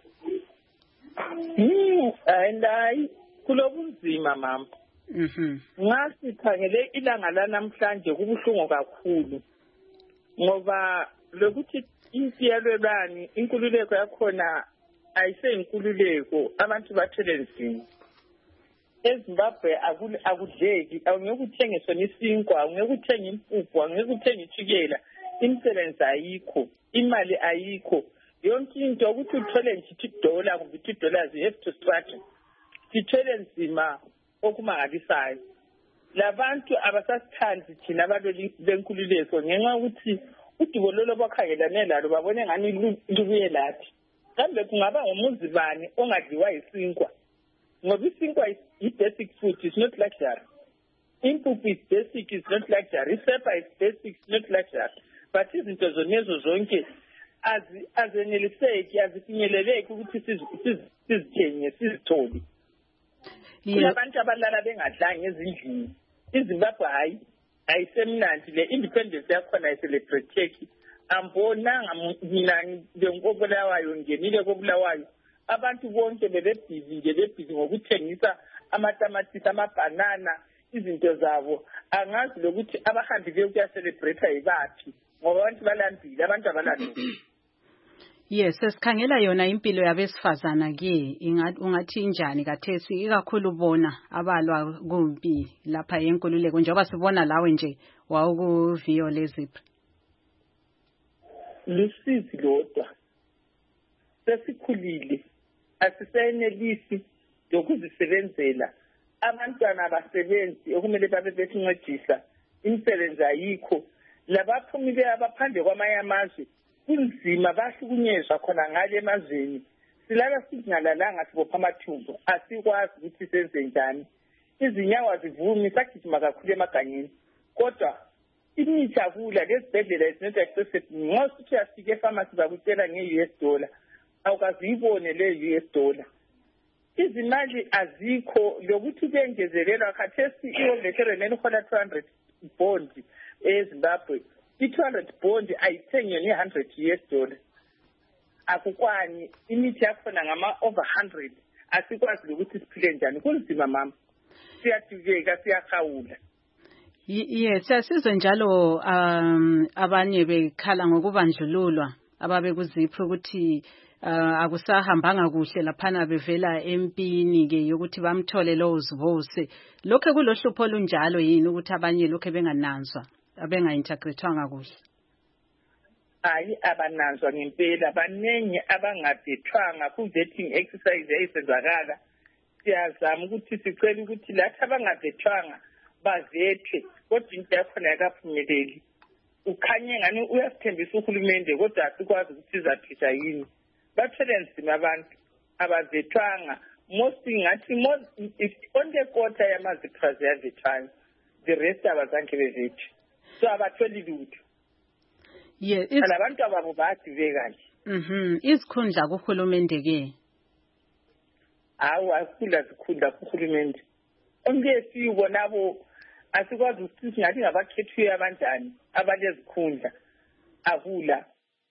Hmm, and kulobunzima mama. Mhm. Ngasi khangele ilanga lanamhlanje kubuhlungu kakhulu. Ngoba lokuthi impiyalelani inkululeko yakhona ayisenkululeko abantu bathele nzima. eZimbabwe akudleki awungekuthengiswa nesinkwa awungekuthenga impuphu awungekuthenga itshukela imisebenzi ayikho imali ayikho yonke into ukuthi uthole nje two dollars kumbe two dollars you have to struggle sithele nzima okumangalisayo. Labantu abasasithandi thina abantu benkululeko ngenxa ukuthi udubololo bakhangelane lalo babone ngani lubuye lathi. Kambe kungaba ngumuzi bani ongadliwa isinkwa? Ngoba isinkwa is basic food, is not luxury. Impuphu is basic, is not luxury. Isepa is basic, is not luxury. But izinto zonezo zonke azeneliseki azifinyeleleki ukuthi sizithenge sizithole. Kunabantu abalala bengadlanga ezindlini. iZimbabwe hayi ayisemnandi le independence yakhona ayicelebrate. Ambonanga mina ngokobulawayo ngenile kobulawayo abantu bonke bebebhizi nje bebhizi ngokuthengisa amatamatisi amabhanana izinto zabo angazi lokuthi abahambileyo kuya celebrate yibathi ngoba abantu balambile abantu abalandile. Yes, sesikhangela yona impilo yabesifazana ke ungathi injani kathesi ikakhulu bona abalwa kumpi lapha yenkululeko njengoba sibona lawe nje wawukuviyo leziphi. Lusizi lodwa sesikhulile asisenelisi lokuzisebenzela abantwana abasebenzi okumele babe besincedisa imisebenzi ayikho labaphumile abaphandle kwamanye amazwe kunzima bahlukunyezwa khona ngale emazweni silala singalalanga sibopha amathumbu asikwazi ukuthi senze njani izinyawo azivumi sagijima kakhulu emaganyeni kodwa imithi akula lezibhedlela is not accessible nxa sithi asike epharmacy bakutshela nge-U S dollar awukaziyibone le-U S dollar izimali azikho lokuthi kuyengezelelwa khathesi i-veteran ihola two hundred bond eZimbabwe i-two hundred bond ayithengiwe nge-one hundred U S dollar akukwani imithi yakhona ngama over one hundred asikwazi lokuthi siphile njani kunzima mama siyadukeka siyahawula. Yes, sasizwe njalo um abanye bekhala ngokubandlululwa ababe kuziphi ukuthi uh, akusahambanga kuhle laphana bevela empini ke yokuthi bamthole lo uzivose lokho kulohlupho olunjalo yini ukuthi abanye lokho bengananzwa abengaintegrethwanga kuhle. Hayi abananzwa ngempela abanengi abangadethwanga ku vetting exercise eyisenzakala siyazama ukuthi sicela ukuthi lathi abangadethwanga bazethwe kodwa into yakhona yakaphumeleli ukhanye ngani uyasithembisa uhulumende kodwa asikwazi ukuthi izaphisha yini bathele nzima abantu abazethwanga most ngathi most only quarter yamaziphazi yazethwanga the rest abazange bezethe so abatholi lutho. Yeah, abantu ababo bathi kanje. Mhm, isikhundla kuhulumende ke. Awu akula zikhundla kuhulumende. Onke siyibona bo asikwazi ukuthi singathi ngabakhethwe abanjani abalezikhundla akula.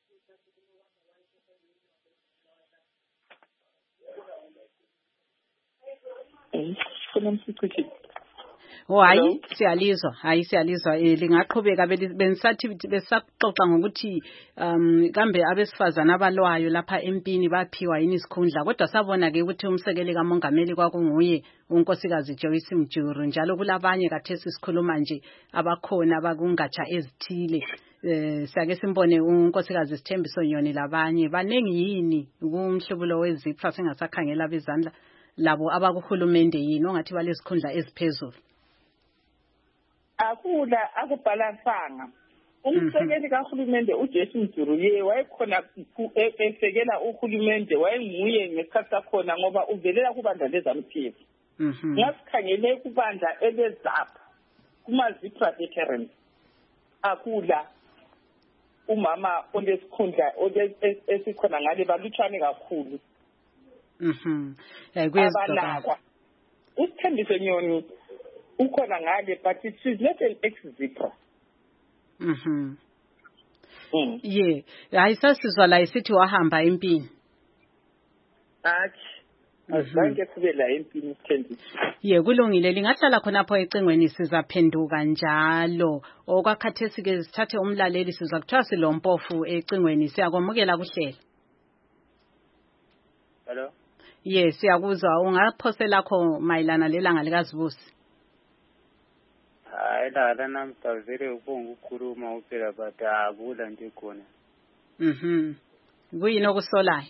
Oh hayi siyalizwa hayi siyalizwa lingaqhubeka benisathi besaxoxa ngokuthi um kambe abesifazana abalwayo lapha empini baphiwa yini isikhundla kodwa sabona ke ukuthi umsekeli kamongameli kwakunguye unkosikazi Joyce Mjuru njalo kulabanye kathesi sikhuluma nje abakhona abakungatsha ezithile eh sake simbone unkosikazi Sithembiso Nyoni labanye banengi yini kumhlobulo wezipha singasakhangela bezandla labo abakuhulumende yini ongathi balesikhundla eziphezulu. Akula akubhalansanga umsekeli kahulumende uJesu Mjuru ye wayekhona esekela uhulumende wayenguye ngesikhathi sakhona ngoba uvelela kubandla lezamthiyo ngasikhangele kubandla elezapha kumazipha veterans akula umama olesikhundla esikhona ngale balutshane kakhulu. Mhm kuyezwakala uSithembiso Nyoni ukhona ngale but it is not an ex-zipper. Mhm. Mm. Yeah, ayisasizwa la isithi wahamba empini. Athi azange kube la empini uSithembiso. Yeah, kulungile lingahlala khonapho ecingweni sizaphenduka njalo. Okwakhathesi ke sithathe umlaleli sizwa kuthiwa silompofu ecingweni siyakwamukela kuhlela. Hello. Yes, siyakuzwa ungaphosela lakho mayilana lelanga likazibusi. Hayi la lana mtazere ubonga ukukhuluma uphela but akula nje khona. Mhm. Kuyini okusolayo?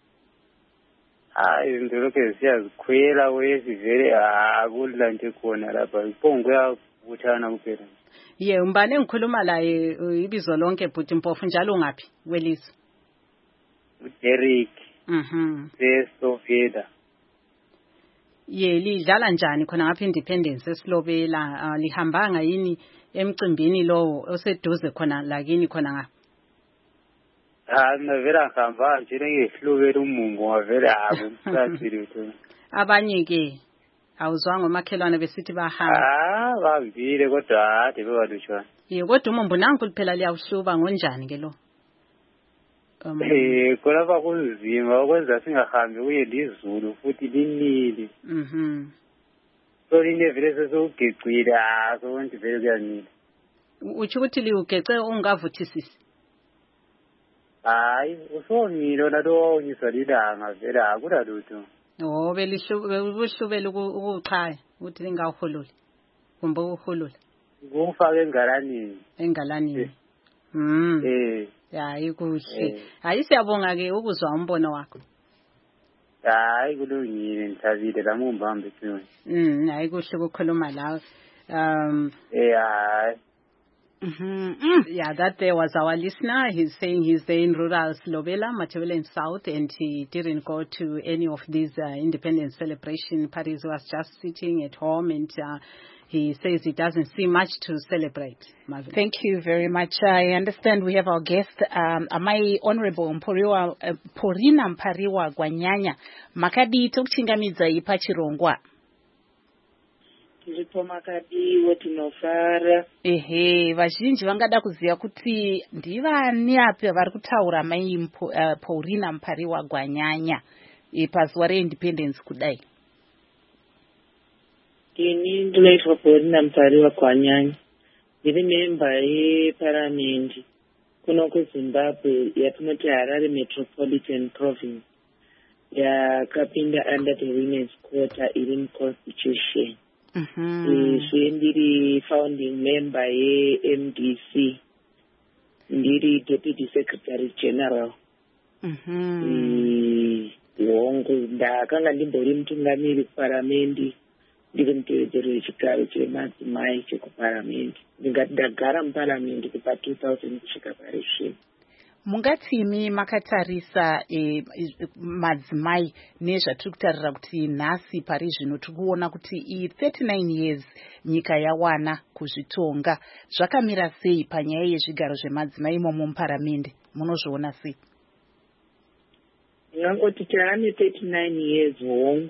Hayi izinto lokho siyazikhwela wesivele akula nje khona lapha ibongo yavuthana kuphela. Ye umbane ngikhuluma laye ibizo lonke bhuti Mpofu njalo ngaphi welizwe? Derek. Mhm. Sesovela. Ye lidlala njani khona ngapha Independence esilobela uh, lihambanga yini emcimbini lowo oseduze khona lakini khona ngapha? Ah navera khamba nje ngehlobela umungo wavela akumsathile utho. Abanye ke awuzwanga omakhelwane besithi bahamba. Ah bambile kodwa ade bewalushwana. Ye kodwa umumbu nanku phela liyawuhluba ngonjani ke lo? Um, eh kolapha kunzima okwenza singahambi kuye lizulu futhi linile. Mhm. So line vele sesogecile aso konke vele kuyanile. utsho ukuthi liugece ungavuthisisi? Hayi, usomilo latonyiswa lilanga vele akula lutho. Oh, belishuhlubela ukuchaya ukuthi lingawuhululi. Kumbe uhulula. Ngumfaka engalanini. Engalanini. Mm. Eh. Hayi kuhle. Hayi siyabonga ke ukuzwa umbono wakho. Hayi kulungile ngithabile lamumbambe kuyo. Mm, hayi kuhle ukukhuluma lawe. Um eh hayi. Mm-hmm. Yeah, that there was our listener. He's saying he's there in rural Slobela, Matabeleland South, and he didn't go to any of these uh, independence celebration parties. He was just sitting at home, and uh, he says he doesn't see much to celebrate. Marvin. Thank you very much. I understand we have our guest, um, my Honorable Mporiwa, uh, Porina Mpariwa Gwanyanya. Makadi tokuchingamidza ipachirongwa. Tiripo makadiwo tinofara. Ehe, vazhinji vangada kuziva kuti ndivani api vari kutaura mai mpo, uh, Paulina Mpariwa Gwanyanya pazuva reindependence kudai. Ini ndinoitwa Paulina Mpariwa Gwanyanya. Ndiri memba yeparamendi kuno kuZimbabwe yatinoti Harare Metropolitan Province. Yakapinda under the Women's Quarter iri muConstitution. Mm-hmm. Ndiri founding member ye M D C. Ndiri Deputy Secretary General. Mhm. Wongo ndakanga ndimbori mutungamiri kuparamendi ndiri mutevedzeri wechigaro chemadzimai chekuparamendi. Ndingati ndagara muparamendi kubva two thousand kusvika parizvino. Mungatimi makatarisa eh, madzimai nezvatiri kutarira kuti nhasi pari zvino tiri kuona kuti i thirty-nine years nyika yawana kuzvitonga. Zvakamira sei panyaya yezvigaro zvemadzimai imomo muparamende? Munozviona sei? Ngangoti taane thirty-nine years hongu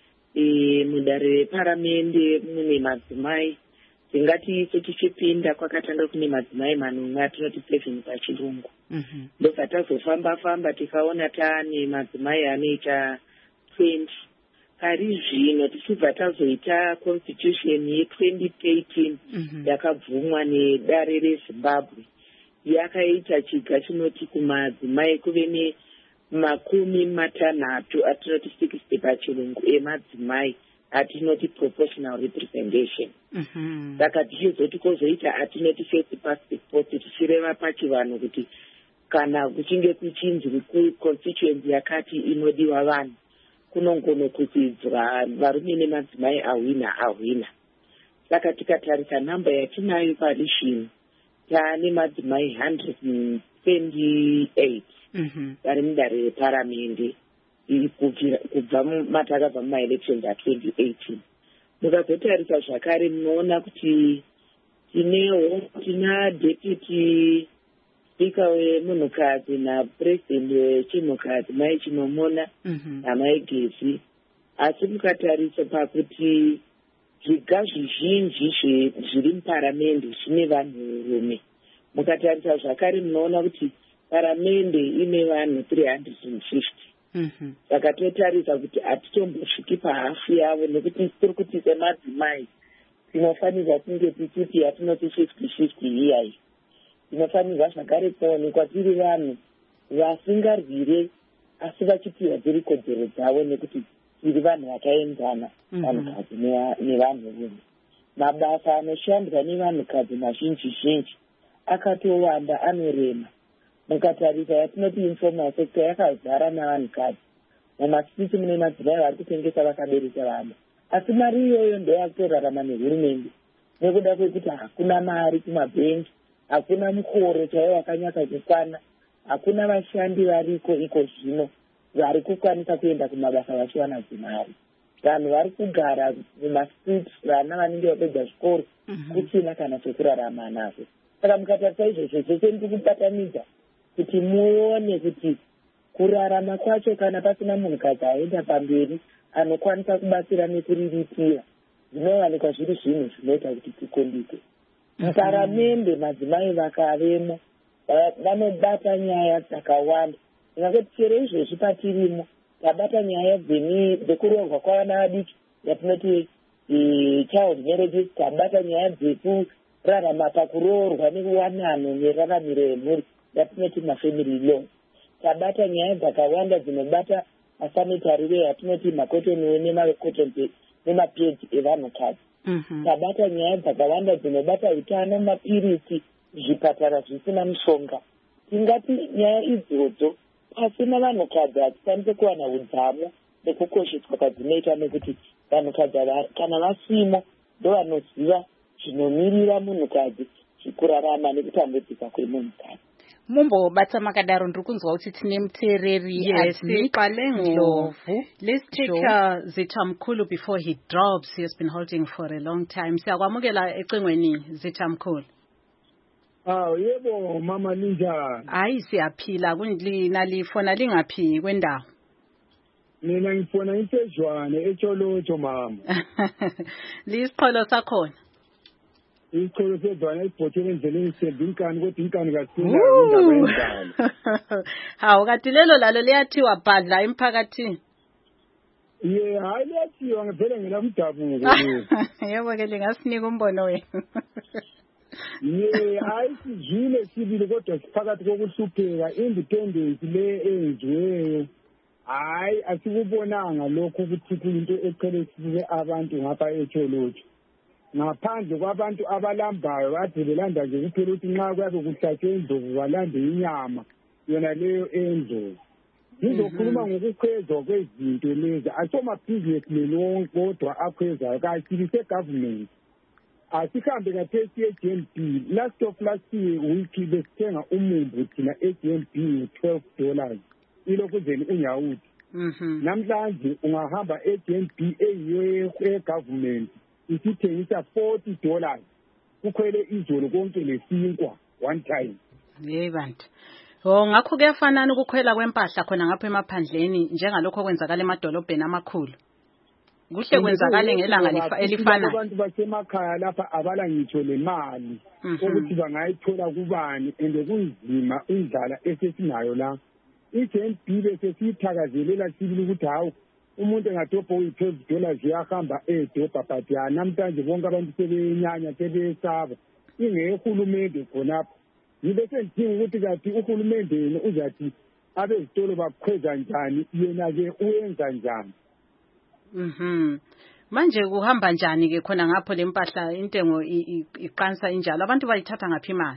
e, mudare reparamende mune madzimai. Tingati isu tichipinda kwakatanga kune madzimai manomwe atinoti seven pachirungu. Mhm. Ndobva tazofamba famba tikaona taane madzimai anoita twenty. Pari zvino tichibva tazoita constitution ye twenty thirteen yakabvumwa nedare reZimbabwe. Yakaita chiga chinoti kumadzimai kuve ne makumi matanhatu atinoti sixty pachirungu emadzimai atinoti proportional representation. Mhm. Saka tichizoti kozoita atinoti first past the post tichireva pachivanhu kuti kana kuchinge kuchinzwi kuconstituency yakati inodiwa vanhu kunongono kudzidzwa varume nemadzimai ahwina ahwina. Saka tikatarisa namba yatinayo parishini taane madzimai one hundred twenty-eight vari mudare reparamende kubva matakabva mumaelections a20 eighteen. Mukazotarisa zvakare munoona kuti tinewo tina deputy speaker wemunhukadzi napresident wechinhukadzi mai Chinomona namai Gezi. Asi mukatarisa pakuti zviga zvizhinji zviri muparamende zvine vanhurume. Mukatarisa zvakare munoona kuti paramende ine vanhu three hundred fifty. Mhm. Saka totarisa kuti atitombosviki pahafu yavo nekuti tiri kuti semadzimai tinofanirwa kunge tichiti yatinoti fifty fifty iyai. Tinofanirwa zvakare kuonekwa tiri vanhu vasingarwire asi vachipiwa dziri kodzero dzavo nekuti tiri vanhu vakaenzana vanhukadzi nevanhurume. Mabasa anoshandwa nevanhukadzi mazhinji zhinji akatowanda anorema. Mukatarisa yatinoti informal sector yakazara navanhukadzi. Mumasiti mune madzimai vari kutengesa vakabereka vana. Asi mari iyoyo ndoyakutorarama nehurumende nekuda kwekuti hakuna mari kumabhengi, hakuna mukoro chaiwo wakanyaka kukwana, hakuna vashandi variko iko zvino vari kukwanisa kuenda kumabasa vachiwana dzimari. Vanhu vari kugara mumasiti, vana vanenge vapedza zvikoro kuchina kana chekurarama nazvo. Saka mukatarisa izvozvo zvese ndiri kubatanidza kuti muone kuti kurarama kwacho kana pasina munhukadzi aenda pamberi anokwanisa kubatsira nekuriritira zvinowanikwa zviri zvinhu zvinoita kuti tikondike. Muparamende madzimai vakavemo vanobata nyaya dzakawanda. Ngakoti chero izvezvi patirimo tabata nyaya dzekuroorwa kwavana vadiki yatinoti child marriages, tabata nyaya rarama pakuroorwa nekuwanano neraramiro yemhuri yatinoti mafamily law. Tabata nyaya dzakawanda dzinobata masanitary way atinoti makotoni nemakotoni nemapedzi evanhukadzi. Tabata nyaya dzakawanda dzinobata utano, mapirisi, zvipatara zvisina mushonga. Tingati nyaya idzodzo pasina vanhukadzi hatikwanise kuwana udzamu nekukosheswa kwadzinoita, nekuti vanhukadzi kana vasimo ndovanoziva zvinomirira munhukadzi kurarama nekutambudzika kwemunhukadzi. Mumbobata makadaro ndiri kunzwa kuti tine muteereri. Yes, Ndlovu. Let's take Sure. uh, Zitamkhulu before he drops. He has been holding for a long time. Siyakwamukela ecingweni Zitamkhulu. Ah, yebo mama ninjani? Hayi siyaphila kundlina lifona lingaphi kwendawo. Mina ngifuna intejwane etsholotsho mama. Lisiqholo sakhona. Isiqholo sedwana esibhothele endleleni isembi inkani kodwa inkani kasina indaba yendalo. Hawu kanti lelo lalo liyathiwa bhadla emphakathini. Ye hayi liyathiwa ngevele ngelamdabuko. Yebo ke lingasinika umbono wenu. Ye hayi sijile sibili kodwa siphakathi kokuhlupheka independence le enziweyo. Hayi asikubonanga lokho ukuthi kuyinto eqhelekile abantu ngapha etsholotsho. Ngaphandle kwabantu abalambayo bathi belanda nje kuphela ukuthi nxa kuyabe kuhlatshwe indlovu balande inyama yona leyo endlovu. Ngizokhuluma ngokukhwezwa kwezinto lezi asomabhizinisi lelo kodwa akhwezayo kakhulu segovernment. Asihambe kathesi e-G N B. Last of last week besithenga umumbu thina e-G N B twelve dollars. Ilokuzeni unyawuthi. Namhlanje ungahamba e-G N B eyiyo e-government isithengisa forty dollars. Kukhwele izolo konke lesinkwa one time. Hey bantu. Oh ngakho kuyafanana ukukhwela kwempahla khona ngapha emaphandleni njengalokho kwenzakala emadolobheni amakhulu. Kuhle kwenzakala ngelanga elifana. Abantu basemakhaya lapha abala ngitsho le mali ukuthi bangayithola kubani ende kunzima indlala esesinayo la. I-G N B bese siyithakazelela sibili ukuthi hawu umuntu engadobha uyi-twelve dollars uyahamba edobha but ya namhlanje bonke abantu sebenyanya sebesaba ingehulumende khonapha. Yibe sendinga ukuthi kathi uhulumende yena uzathi abezitolo bakhweza njani yena-ke uyenza njani. Mhm. Manje kuhamba njani ke khona ngapho lempahla intengo iqansa injalo abantu bayithatha ngaphi imali?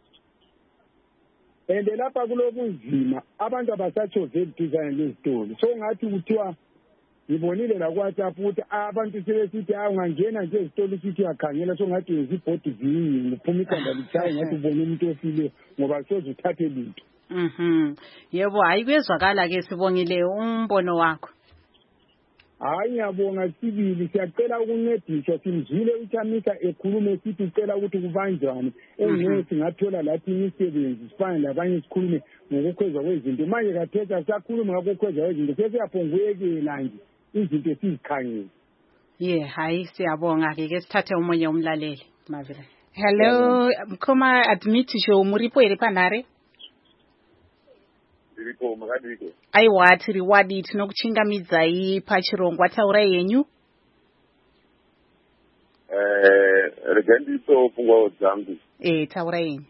Ende lapha kulobunzima abantu abasatsho vedizana lezitolo. So ngathi kuthiwa ngibonile la kwaTsapho ukuthi abantu sebesithi hayi ungangena nje ezitolo usithi uyakhangela so ngathi izibhodi ziningi uphuma ikhanda lithayi ngathi ubone umuntu ofile ngoba soze uthathe lutho. Mhm. Yebo hayi kuyezwakala ke sibongile umbono wakho. Hayi ngiyabonga sibili siyacela ukuncediswa simzile uThamisa ekhulume sithi ucela ukuthi kubanjani engeke singathola lathi imisebenzi sifane labanye sikhulume ngokukhwezwa kwezinto manje kathetha sakhuluma ngokukhwezwa kwezinto sesiyaphonga ukuyekela nje izinto sizikhangele. Yeah hayi siyabonga ke ke sithathe umunye umlaleli Mavela. Hello mkhoma admit show muripo ere panare. Ndiripo makadiko. Aiwa tiri wadi tinokuchingamidzai pachirongwa taura yenyu. Eh regendiso pungwa dzangu. Eh taura yenyu.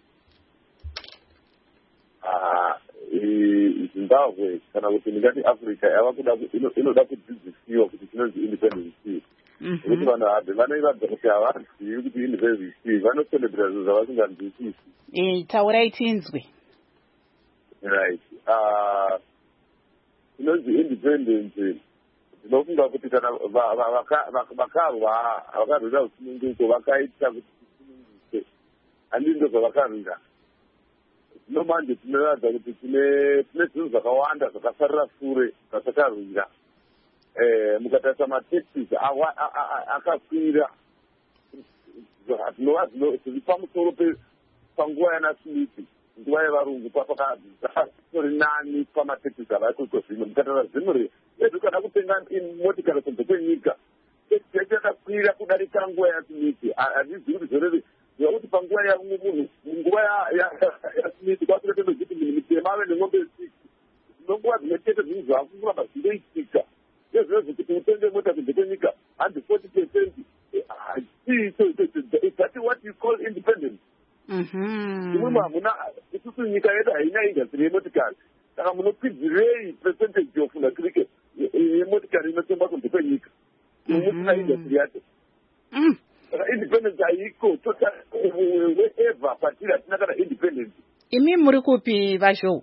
Ah iZimbabwe kana kuti ndingati Africa yavakuda inoda kudzidzisiwa kuti chinonzi independence. Kuti vanhu habe vanoiva kuti havazivi kuti independence vanoselebrate zvinhu zvavasinganzwisisi. Eh taurai tinzwe. Right. Uh, inonzi independence ndinofunga kuti kana vakarwa vakarwira kusununguko vakaita kuti tisununguke handii ndo zvavakarwira. Zvino manje tinoratidza kuti tine zvinhu zvakawanda zvakasarira sure zvatakarwira. Mukatarisa mataxes akakwira zvinova zviri pamusoro panguva yanaSmith nguva yevarungu pakazori nani pamatekisi avaikuiko zvino mukataura zvimuri edu kana kutenga motikari kunze kwenyika yakakwira kudarika nguva yaSmith handizivi kuti zvoreve zvakuti panguva yarumwe munhu munguva yaSmith kwakuretendozviti munhu mutema ave nemombe six zvinonguva dzimwe chete zvinhu zvaakuramba zvindoitika nezvino kuti utenge mota kunze kwenyika handi forty percent exactly what you call independence. Mhm. Imwe hamuna isusu nyika yedu haina industry yemotikari. Saka munokwidzirei percentage yofunda cricket yemotikari inotemba kunze kwenyika. Musina industry yacho. Saka independence haiko total wherever patiri hatina kana independence. Imi muri kupi Vazhou?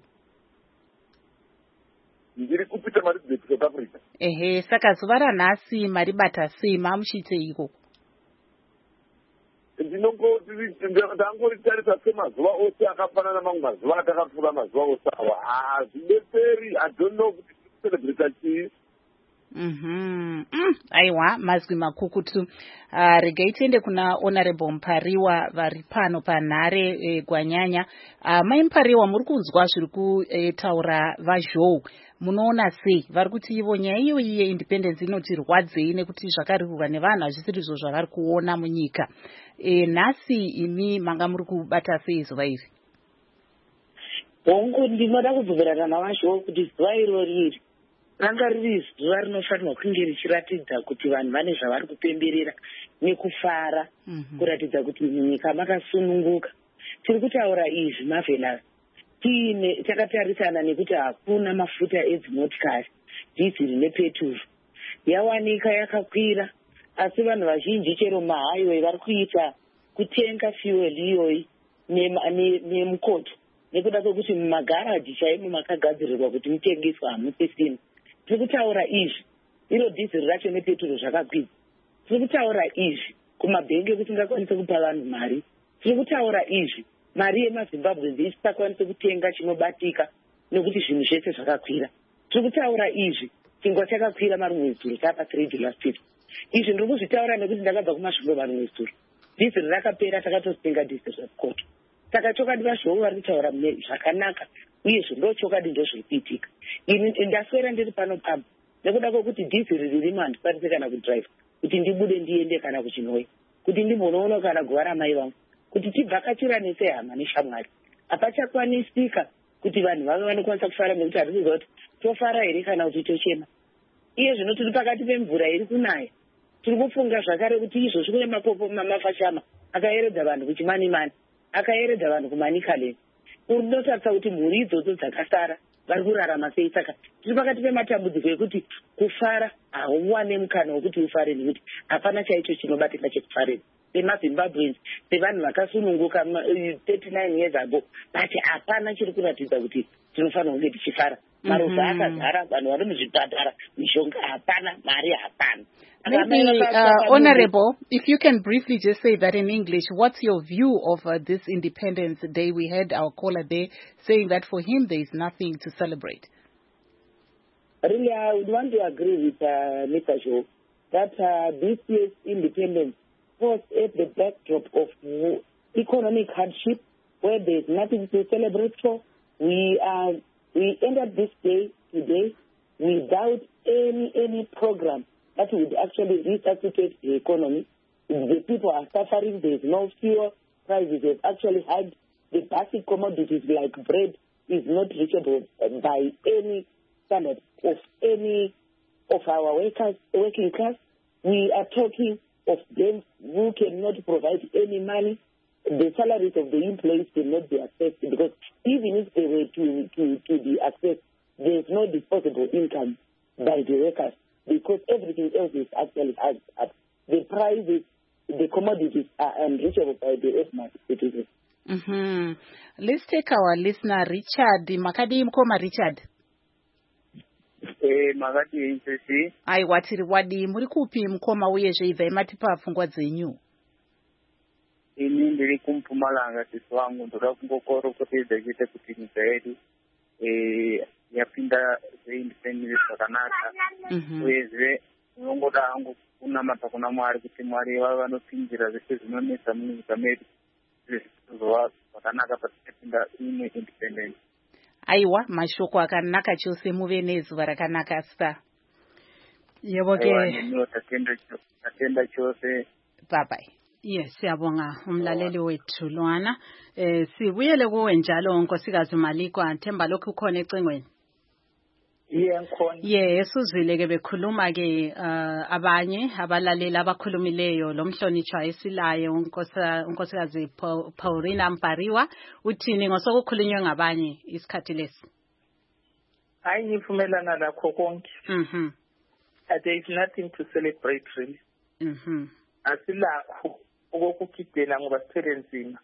Ndiri kupita mari dzeku South Africa. Ehe, saka zuva ranhasi maribata sei mamuchiite ikoko? ndangoritarisa semazuva ose akafanana mamwe mazuva atakapfuura mazuva ose awa hazvidetseri. I don't know kuti celebrate chii. Mhm. Mm, aiwa mazwi makukutu. Uh, regai tiende kuna Honorable Mpariwa vari pano panhare e, Gwanyanya. Uh, mai Mpariwa muri kunzwa zviri kutaura Vazhou. Munoona sei vari kuti ivo nyaya iyo iye independence inotirwadzei nekuti zvakarirwa nevanhu hazvisiri izvo zvavari kuona munyika. E, nhasi imi manga muri kubata sei zuva iri? Hongu ndinoda kubvumirana naVazhou kuti zuva iro riri ranga riri zuva rinofanirwa kunge richiratidza kuti vanhu vane zvavari kupemberera nekufara, kuratidza kuti munyika makasununguka. Tiri kutaura izvi Marvelous tiine takatarisana nekuti hakuna mafuta edzimotikari, dhiziri nepeturu yawanika yakakwira, asi vanhu vazhinji chero mahighway vari kuita kutenga fuel iyoyi nemukoto nekuda kwekuti mumagaraji chaimo makagadzirirwa kuti mutengeswa hamusisina. Tiri kutaura izvi iro dhiziri racho nepeturu zvakakwidza. Tiri kutaura izvi kumabhengi kuti ngakwanise kupa vanhu mari. Tiri kutaura izvi mari yemaZimbabwe isisakwanise kutenga chinobatika nekuti zvinhu zvese zvakakwira. Tiri kutaura izvi chingwa chakakwira marumwezuro chapa three dollars fifty. Izvi ndiri kuzvitaura nekuti ndakabva kumasvingo marumwezuro. Dhiziri rakapera takatotenga dhiziri remukoto. Saka chokadi Vazhou vari kutaura zvakanaka uyezve ndo chokadi ndo zviri kuitika. Ini ndaswera ndiri pano pano nekuda kwekuti dhiziri ririmo handikwanisi kana kudhiraivha kuti ndibude ndiende kana kuChinhoyi, kuti ndimbonoona kana guva ramai vangu, kuti tibvakachira nesehama neshamwari. Hapachakwanisika kuti vanhu vave vanokwanisa kufara nekuti hari kuziva kuti tofara here kana kuti tochema. Iye zvino tiri pakati pemvura iri kunaya. Tiri kufunga zvakare kuti izvozvi kune mapopo mamafashama akaeredza vanhu kuChimanimani, akaeredza vanhu kuManikaleni. Unotarisa kuti mhuri idzodzo dzakasara vari kurarama sei. Saka tiri pakati pematambudziko ekuti kufara hauwane mukana wekuti ufare nekuti hapana chaicho chinobatika chekufarira. SeMaZimbabweans, sevanhu vakasununguka thirty-nine years ago, but hapana chiri kuratidza kuti tinofanira kunge tichifara. Maroza akazara, vanhu vari muzvipatara, mishonga hapana, mari hapana. Maybe, uh, Honorable, if you can briefly just say that in English, what's your view of uh, this Independence Day? We had our caller there saying that for him there is nothing to celebrate. Really, I would want to agree with uh, Mister Zhou that uh, this year's independence was at the backdrop of economic hardship where there is nothing to celebrate for. We uh, we ended this day today without any any program that would actually resuscitate the economy. The people are suffering. There is no fuel. Prices have actually had the basic commodities like bread is not reachable by any standard of any of our workers, working class. We are talking of them who cannot provide any money. The salaries of the employees cannot be accessed because even if they were to, to, to be accessed, there is no disposable income by the workers because everything else is actually up. The prices, the commodities are unreachable by the ordinary citizens. Mm-hmm. Let's take our listener, Richard. Makadi mkoma Richard. Eh, makadi inchesi. Ai watiri wadi muri kupi mkoma uyezve ibva imatipa pfungwa dzenyu. Ini ndiri kuMpumalanga sisi wangu ndoda kungokorokotedza kuita kuti nyika yedu eh yapinda independence zvakanaka. Uyezve unongoda hangu kunamata kuna Mwari kuti Mwari vave vanopinzira zvese zvinonetsa munyika medu zvizowa zvakanaka patipinda imwe independence. Aiwa, mashoko akanaka chose muve nezuva rakanaka star. Yebo ke. Tatenda chose. Bye bye. Yes, siyabonga umlaleli wethu lwana. Eh sibuyele kuwe njalo Nkosikazi Malikwa, Themba lokhu khona ecengweni. Yenkhona. Yes, uzwile ke bekhuluma ke uh, abanye abalaleli abakhulumileyo lomhlonishwa esilayo unkosa unkosikazi Paulina Mpariwa uthini ngosokukhulunywe ngabanye isikhathi lesi. Hayi ngivumelana lakho konke. Mhm. There is nothing to celebrate really. Mhm. Asilakho okukukidela ngoba sithele nzima.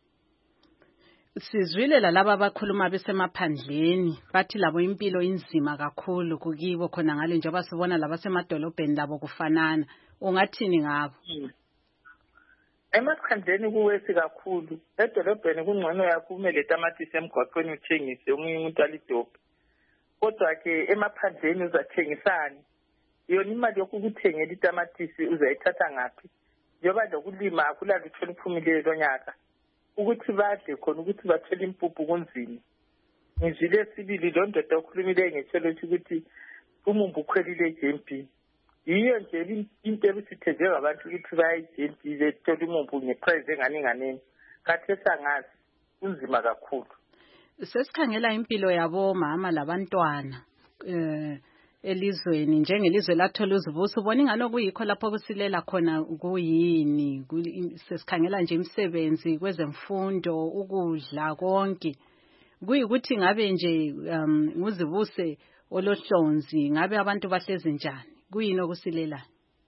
Sizwile lalabo abakhuluma besemaphandleni bathi labo impilo inzima kakhulu kukibo khona ngale njengoba sibona laba semadolobheni labo kufanana. Ungathini ngabo? Emaphandleni kuwesi kakhulu. Edolobheni kungcono yakho umele tamatisi emgwaqweni uthengise umunye umuntu alidobhe. Kodwa ke emaphandleni uzathengisani? Yona imali yokukuthengela itamatisi uzayithatha ngaphi? Njoba lokulima akula lutho luphumile lonyaka. Ukuthi badle khona ukuthi bathele impuphu kunzima. Ngizile sibili lo ndoda okhulumile ngecelo ukuthi umumbu ukhwelile J M P. Yiyo nje into ebisithe ngabantu ukuthi baye J M P bethola umumbu ngeprice engani nganeni. Kathi sangazi kunzima kakhulu. Sesikhangela impilo yabo mama labantwana eh elizweni njengelizwe lathola uzivuso ubona ingane okuyikho lapho kusilela khona kuyini sesikhangela nje imisebenzi kwezemfundo ukudla konke kuyikuthi ngabe nje um uzivuse olohlonzi ngabe abantu bahlezi njani kuyini okusilela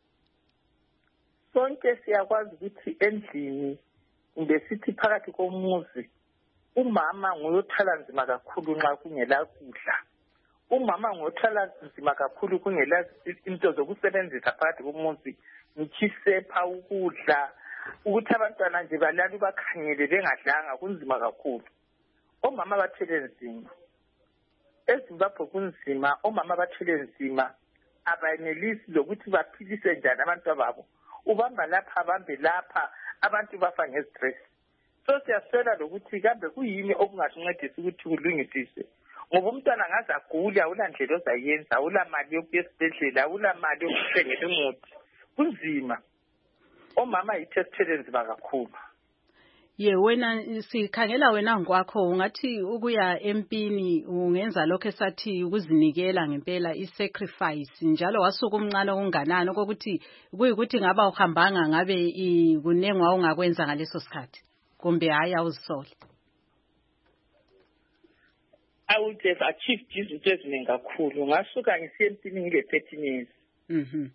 sonke siyakwazi ukuthi endlini kumbe sithi phakathi komuzi umama nguyothala nzima kakhulu nxa kungela kudla umama ngothala nzima kakhulu kungela into zokusebenzisa phakathi komuzi ngichisepha ukudla ukuthi abantwana nje balala bakhangele bengadlanga kunzima kakhulu omama bathele nzima eZimbabwe kunzima omama bathele nzima abayenelisi lokuthi baphilise njani abantu babo ubamba lapha bambe lapha abantu bafa ngestress so siyaswela lokuthi kambe kuyini okungasincedisa ukuthi kulungisise ngoba umntwana ngaze agule awulandlela ozayenza awulamali yokuya esibhedlela awulamali yokuthengela umuthi kunzima omama yithesithele nzima kakhulu ye wena sikhangela wena ngokwakho ungathi ukuya empini ungenza lokho esathi ukuzinikela ngempela isacrifice njalo wasuka umncane okunganani ukuthi kuyikuthi ngaba uhambanga ngabe kunengwa ungakwenza ngaleso sikhathi kumbe hayi awuzisole I would have achieved izinto eziningi kakhulu ngasuka ngisiya empini ngile thirteen years mhm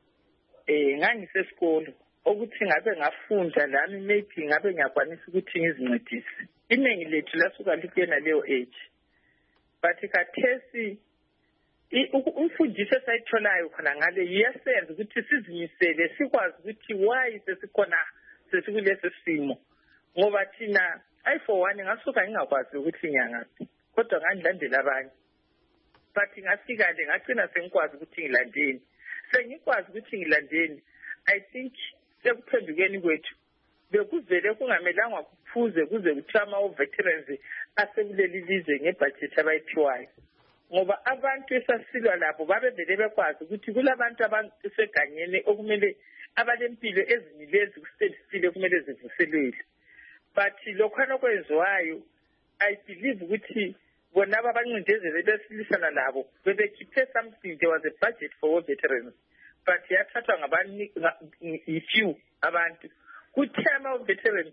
eh ngangisesikolo ukuthi ngabe ngafunda lami maybe ngabe ngiyakwanisa ukuthi ngizincedise iningi lethu lasuka likuyena leyo age but khathesi umfundisi esayitholayo khona ngale yesenza ukuthi sizimisele sikwazi ukuthi why sesikhona sesikulesi simo ngoba thina I for one ngasuka ngingakwazi ukuthi ngiyangaphi kodwa ngangilandela abanye but ngafika le ngacina sengikwazi ukuthi ngilandeni sengikwazi ukuthi ngilandeni I think sekuphendukeni kwethu bekuvele kungamelanga kuphuze kuze kuthama o veterans asekuleli lizwe ngebudget abayithiwayo ngoba abantu esasilwa lapho babevele bekwazi ukuthi kulabantu abaseganyeni okumele abalempilo ezinilezi kusebenzile kumele zivuselele but lokhana okwenziwayo I believe ukuthi bona abancindezele besilisana labo bebekhiphe something there was a budget for veterans but yathathwa ngabani few abantu kuthema o veterans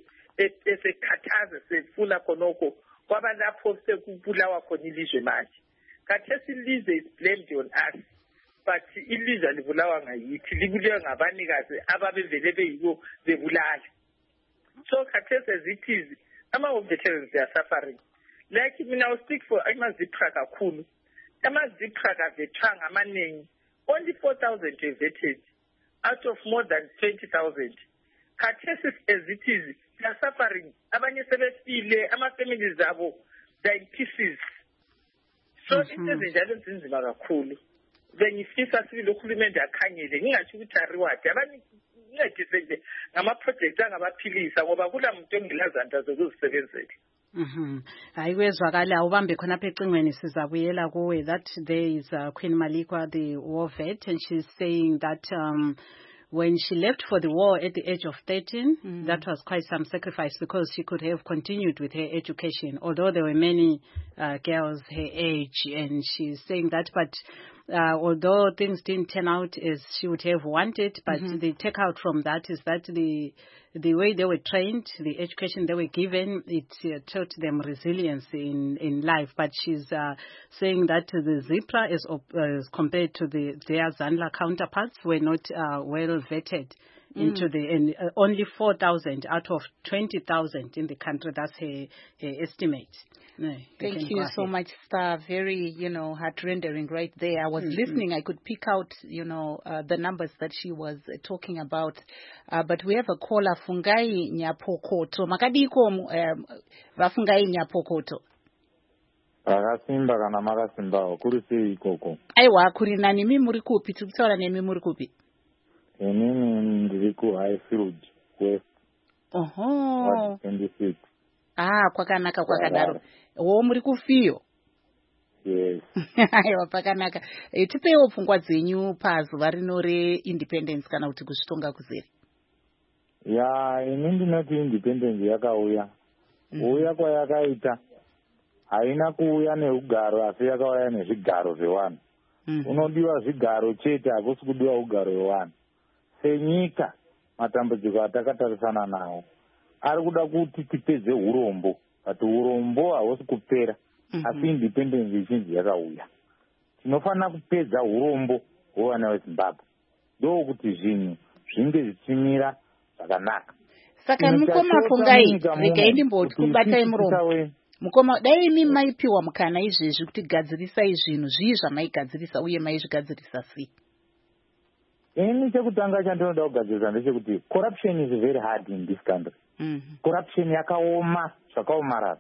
esekhathaza sefuna khonoko kwaba lapho sekubulawa khona ilizwe manje khathesi ilizwe is blamed on us but ilizwe libulawa ngayithi libulewe ngabanikazi ababevele beyibo bebulala so khathesi ezithizi ama veterans they are suffering like mina I speak for ama-zipra kakhulu ama-zipra kavethanga amaningi only four thousand vetted out of more than twenty thousand khathesi ezithizi they are suffering abanye sebefile ama-families abo they are in pieces so into ezinjalo zinzima kakhulu bengifisa sibili uhulumende akhangele ngingathi ukuthi ariward abanye ncedise nje ngama-project angabaphilisa ngoba kula muntu ongelazandla zokuzisebenzela Mhm. Hayi kwezwakala ubambe khona apha ecingweni sizabuyela kuwe that there is uh, Queen Malikwa the war vet and she's saying that um when she left for the war at the age of thirteen, Mm. that was quite some sacrifice because she could have continued with her education, although there were many uh, girls her age, and she's saying that, but uh, although things didn't turn out as she would have wanted, but Mhm. the takeout from that is that the the way they were trained, the education they were given, it uh, taught them resilience in, in life. But she's uh, saying that the Zipra, is op- uh, compared to the their Zandla counterparts, were not uh, well vetted Mm. into the, and uh, only four thousand out of twenty thousand in the country. That's her, her estimate. No, Thank can you go so ahead. much, Star. Very, you know, heart-rendering right there. I was Mhm. listening. I could pick out, you know, uh, the numbers that she was uh, talking about. Uh, but we have a caller, Fungai Nyapokoto. Makadiko, um, Vafungai Nyapokoto. Rakasimba kana makasimbawo kuri sei ikoko. Aiwa, kuri nani mi muri kupi? Tukutaura nemi muri kupi? Inini ndiri ku Highfield West Oho. Ward twenty-six. Ah, kwakanaka kwakadaro. Wo muri kufiyo? Yes. Aiwa, pakanaka. E, tipewo pfungwa dzenyu pazuva rino reindependence kana kuti kuzvitonga kuzere. Ya, ini ndinoti independence yakauya. Kuuya kwayakaita haina kuuya neugaro asi yakauya nezvigaro zvevanhu. Unodiwa zvigaro chete, hakusi kudiwa ugaro hwevanhu. Senyika matambudziko atakatarisana nawo ari kuda kuti tipedze urombo, but urombo hahusi kupera. Asi independence izhinji yakauya. Tinofanira kupedza urombo hwevana veZimbabwe ndokuti zvinhu zvinge zvichimira zvakanaka. Saka mukoma Fungai, regai ndimboti kubatai muromo. Mukoma, dai imi maipiwa mukana izvezvi kuti gadzirisai zvinhu, zvii zvamaigadzirisa uye maizvigadzirisa sei? Ini chekutanga chandinoda kugadzirisa ndechekuti corruption is very hard in this country. Mm-hmm. Corruption yakaoma zvakaomarara.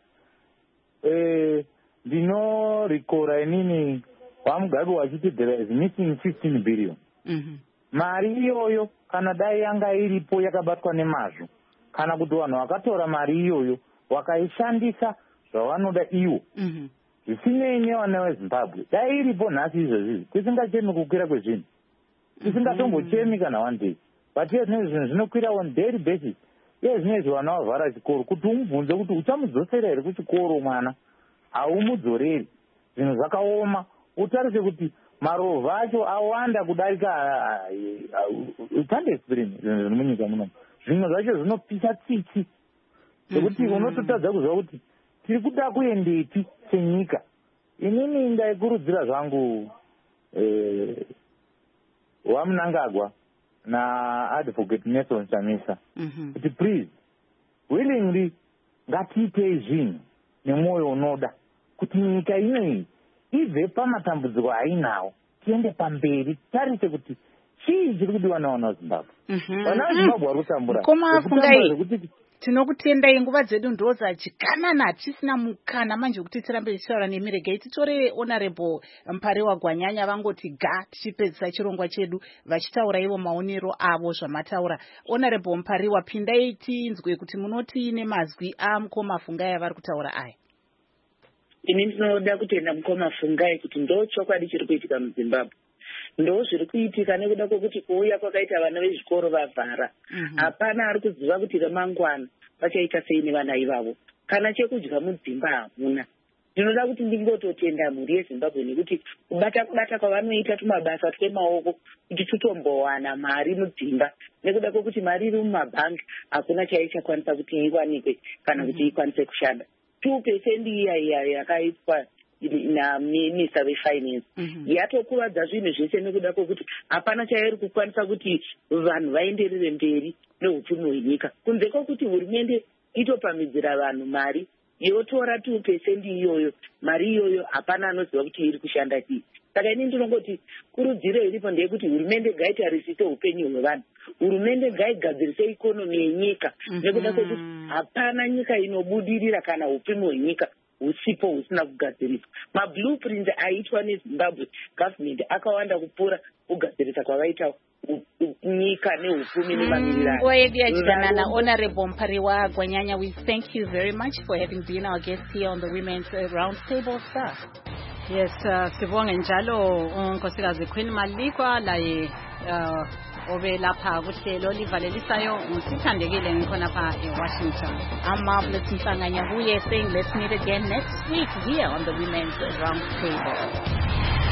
Eh, ndinorikora inini wamugabe wachiti there is missing fifteen billion. Mm-hmm. Mari iyoyo kana dai yanga iripo yakabatwa nemazvo, kana kuti vanhu vakatora mari iyoyo wakaishandisa zvavanoda iwo, Mm-hmm. zvisinei nevana veZimbabwe, dai iripo nhasi izvozvi tisingachemi kukwira kwezvinhu, tisingatombochemi kana one day, but iye zvinezvi zvinhu zvinokwira on daily basis. Iye zvinezvi vana vavhara chikoro kuti umubvunze kuti uchamudzosera here kuchikoro mwana, haumudzoreri. Zvinhu zvakaoma, utarise kuti marovha acho awanda kudarika utande experience zvinhu zviri munyika munomu. Zvimwe zvacho zvinopisa tsitsi zvokuti unototadza kuziva kuti tiri kuda kuendepi senyika. Inini ndaikurudzira zvangu eh, waMnangagwa naadvocate Nelson Chamisa kuti please willingly ngatiitei zvinhu nemwoyo unoda kuti nyika inoyi ibve pamatambudziko ainawo tiende pamberi, tarise kuti chii chiri kudiwa navana veZimbabwe. Vana veZimbabwe vari kutambura. Mukoma Fungai, tinokutendai, nguva dzedu ndo dzachikanana, hatisina mukana manje kuti tirambe tichitaura nemi. Regai titore Honorable Mpariwa Gwanyanya vangoti ga tichipedzisa chirongwa chedu vachitaura ivo maonero avo zvamataura. Honorable Mpariwa, pindai tinzwe kuti munoti nemazwi amukoma Fungai avari kutaura aya. Ini ndinoda kutenda mukoma Fungai kuti ndo chokwadi chiri kuitika muZimbabwe. Ndo zviri kuitika nekuda kwokuti kuuya kwakaita vana vezvikoro vavhara. Hapana ari kuziva kuti ramangwana vachaita sei nevana ivavo. Kana chekudya mudzimba hamuna. Ndinoda kuti ndingototenda mhuri yeZimbabwe nekuti kubata kubata kwavanoita tumabasa twemaoko kuti tutombowana mari mudzimba. Nekuda kwokuti mari iri mumabhangi hakuna chaichakwanisa kuti iwanikwe kana kuti ikwanise kushanda. two percent iya iya yakaitwa naminista vefinance yatokuvadza zvinhu zvese nekuda kwokuti hapana chairi kukwanisa kuti vanhu vaenderere mberi neupfumi hwenyika, kunze kwokuti hurumende itopamidzira vanhu mari yotora two percent iyoyo. Mari iyoyo hapana anoziva kuti iri kushanda chii. Saka ini ndinongoti kurudziro iripo ndeyekuti hurumende ngaitarisise upenyu hwevanhu, hurumende ngaigadzirise ikonomi yenyika, nekuda kwokuti hapana nyika inobudirira kana upfumi hwenyika husipo husina kugadziriswa. Mablueprint aitwa neZimbabwe government akawanda kupfuura kugadzirisa kwavaita nyika neupfumi nemamirirano. Nguva yedu yachidanana. Honorable Mpariwa Gwanyanya, we thank you very much for having been our guest here on the Women's Roundtable, sir. Yes, uh, sibonge njalo unkosikazi Queen Malikwa laye uh, obelapha kuhlelo livalelisayo ngusithandekile ngikhonapha eWashington. I'm Marvelous Msanganya Huye saying let's meet again next week here on the Women's Roundtable.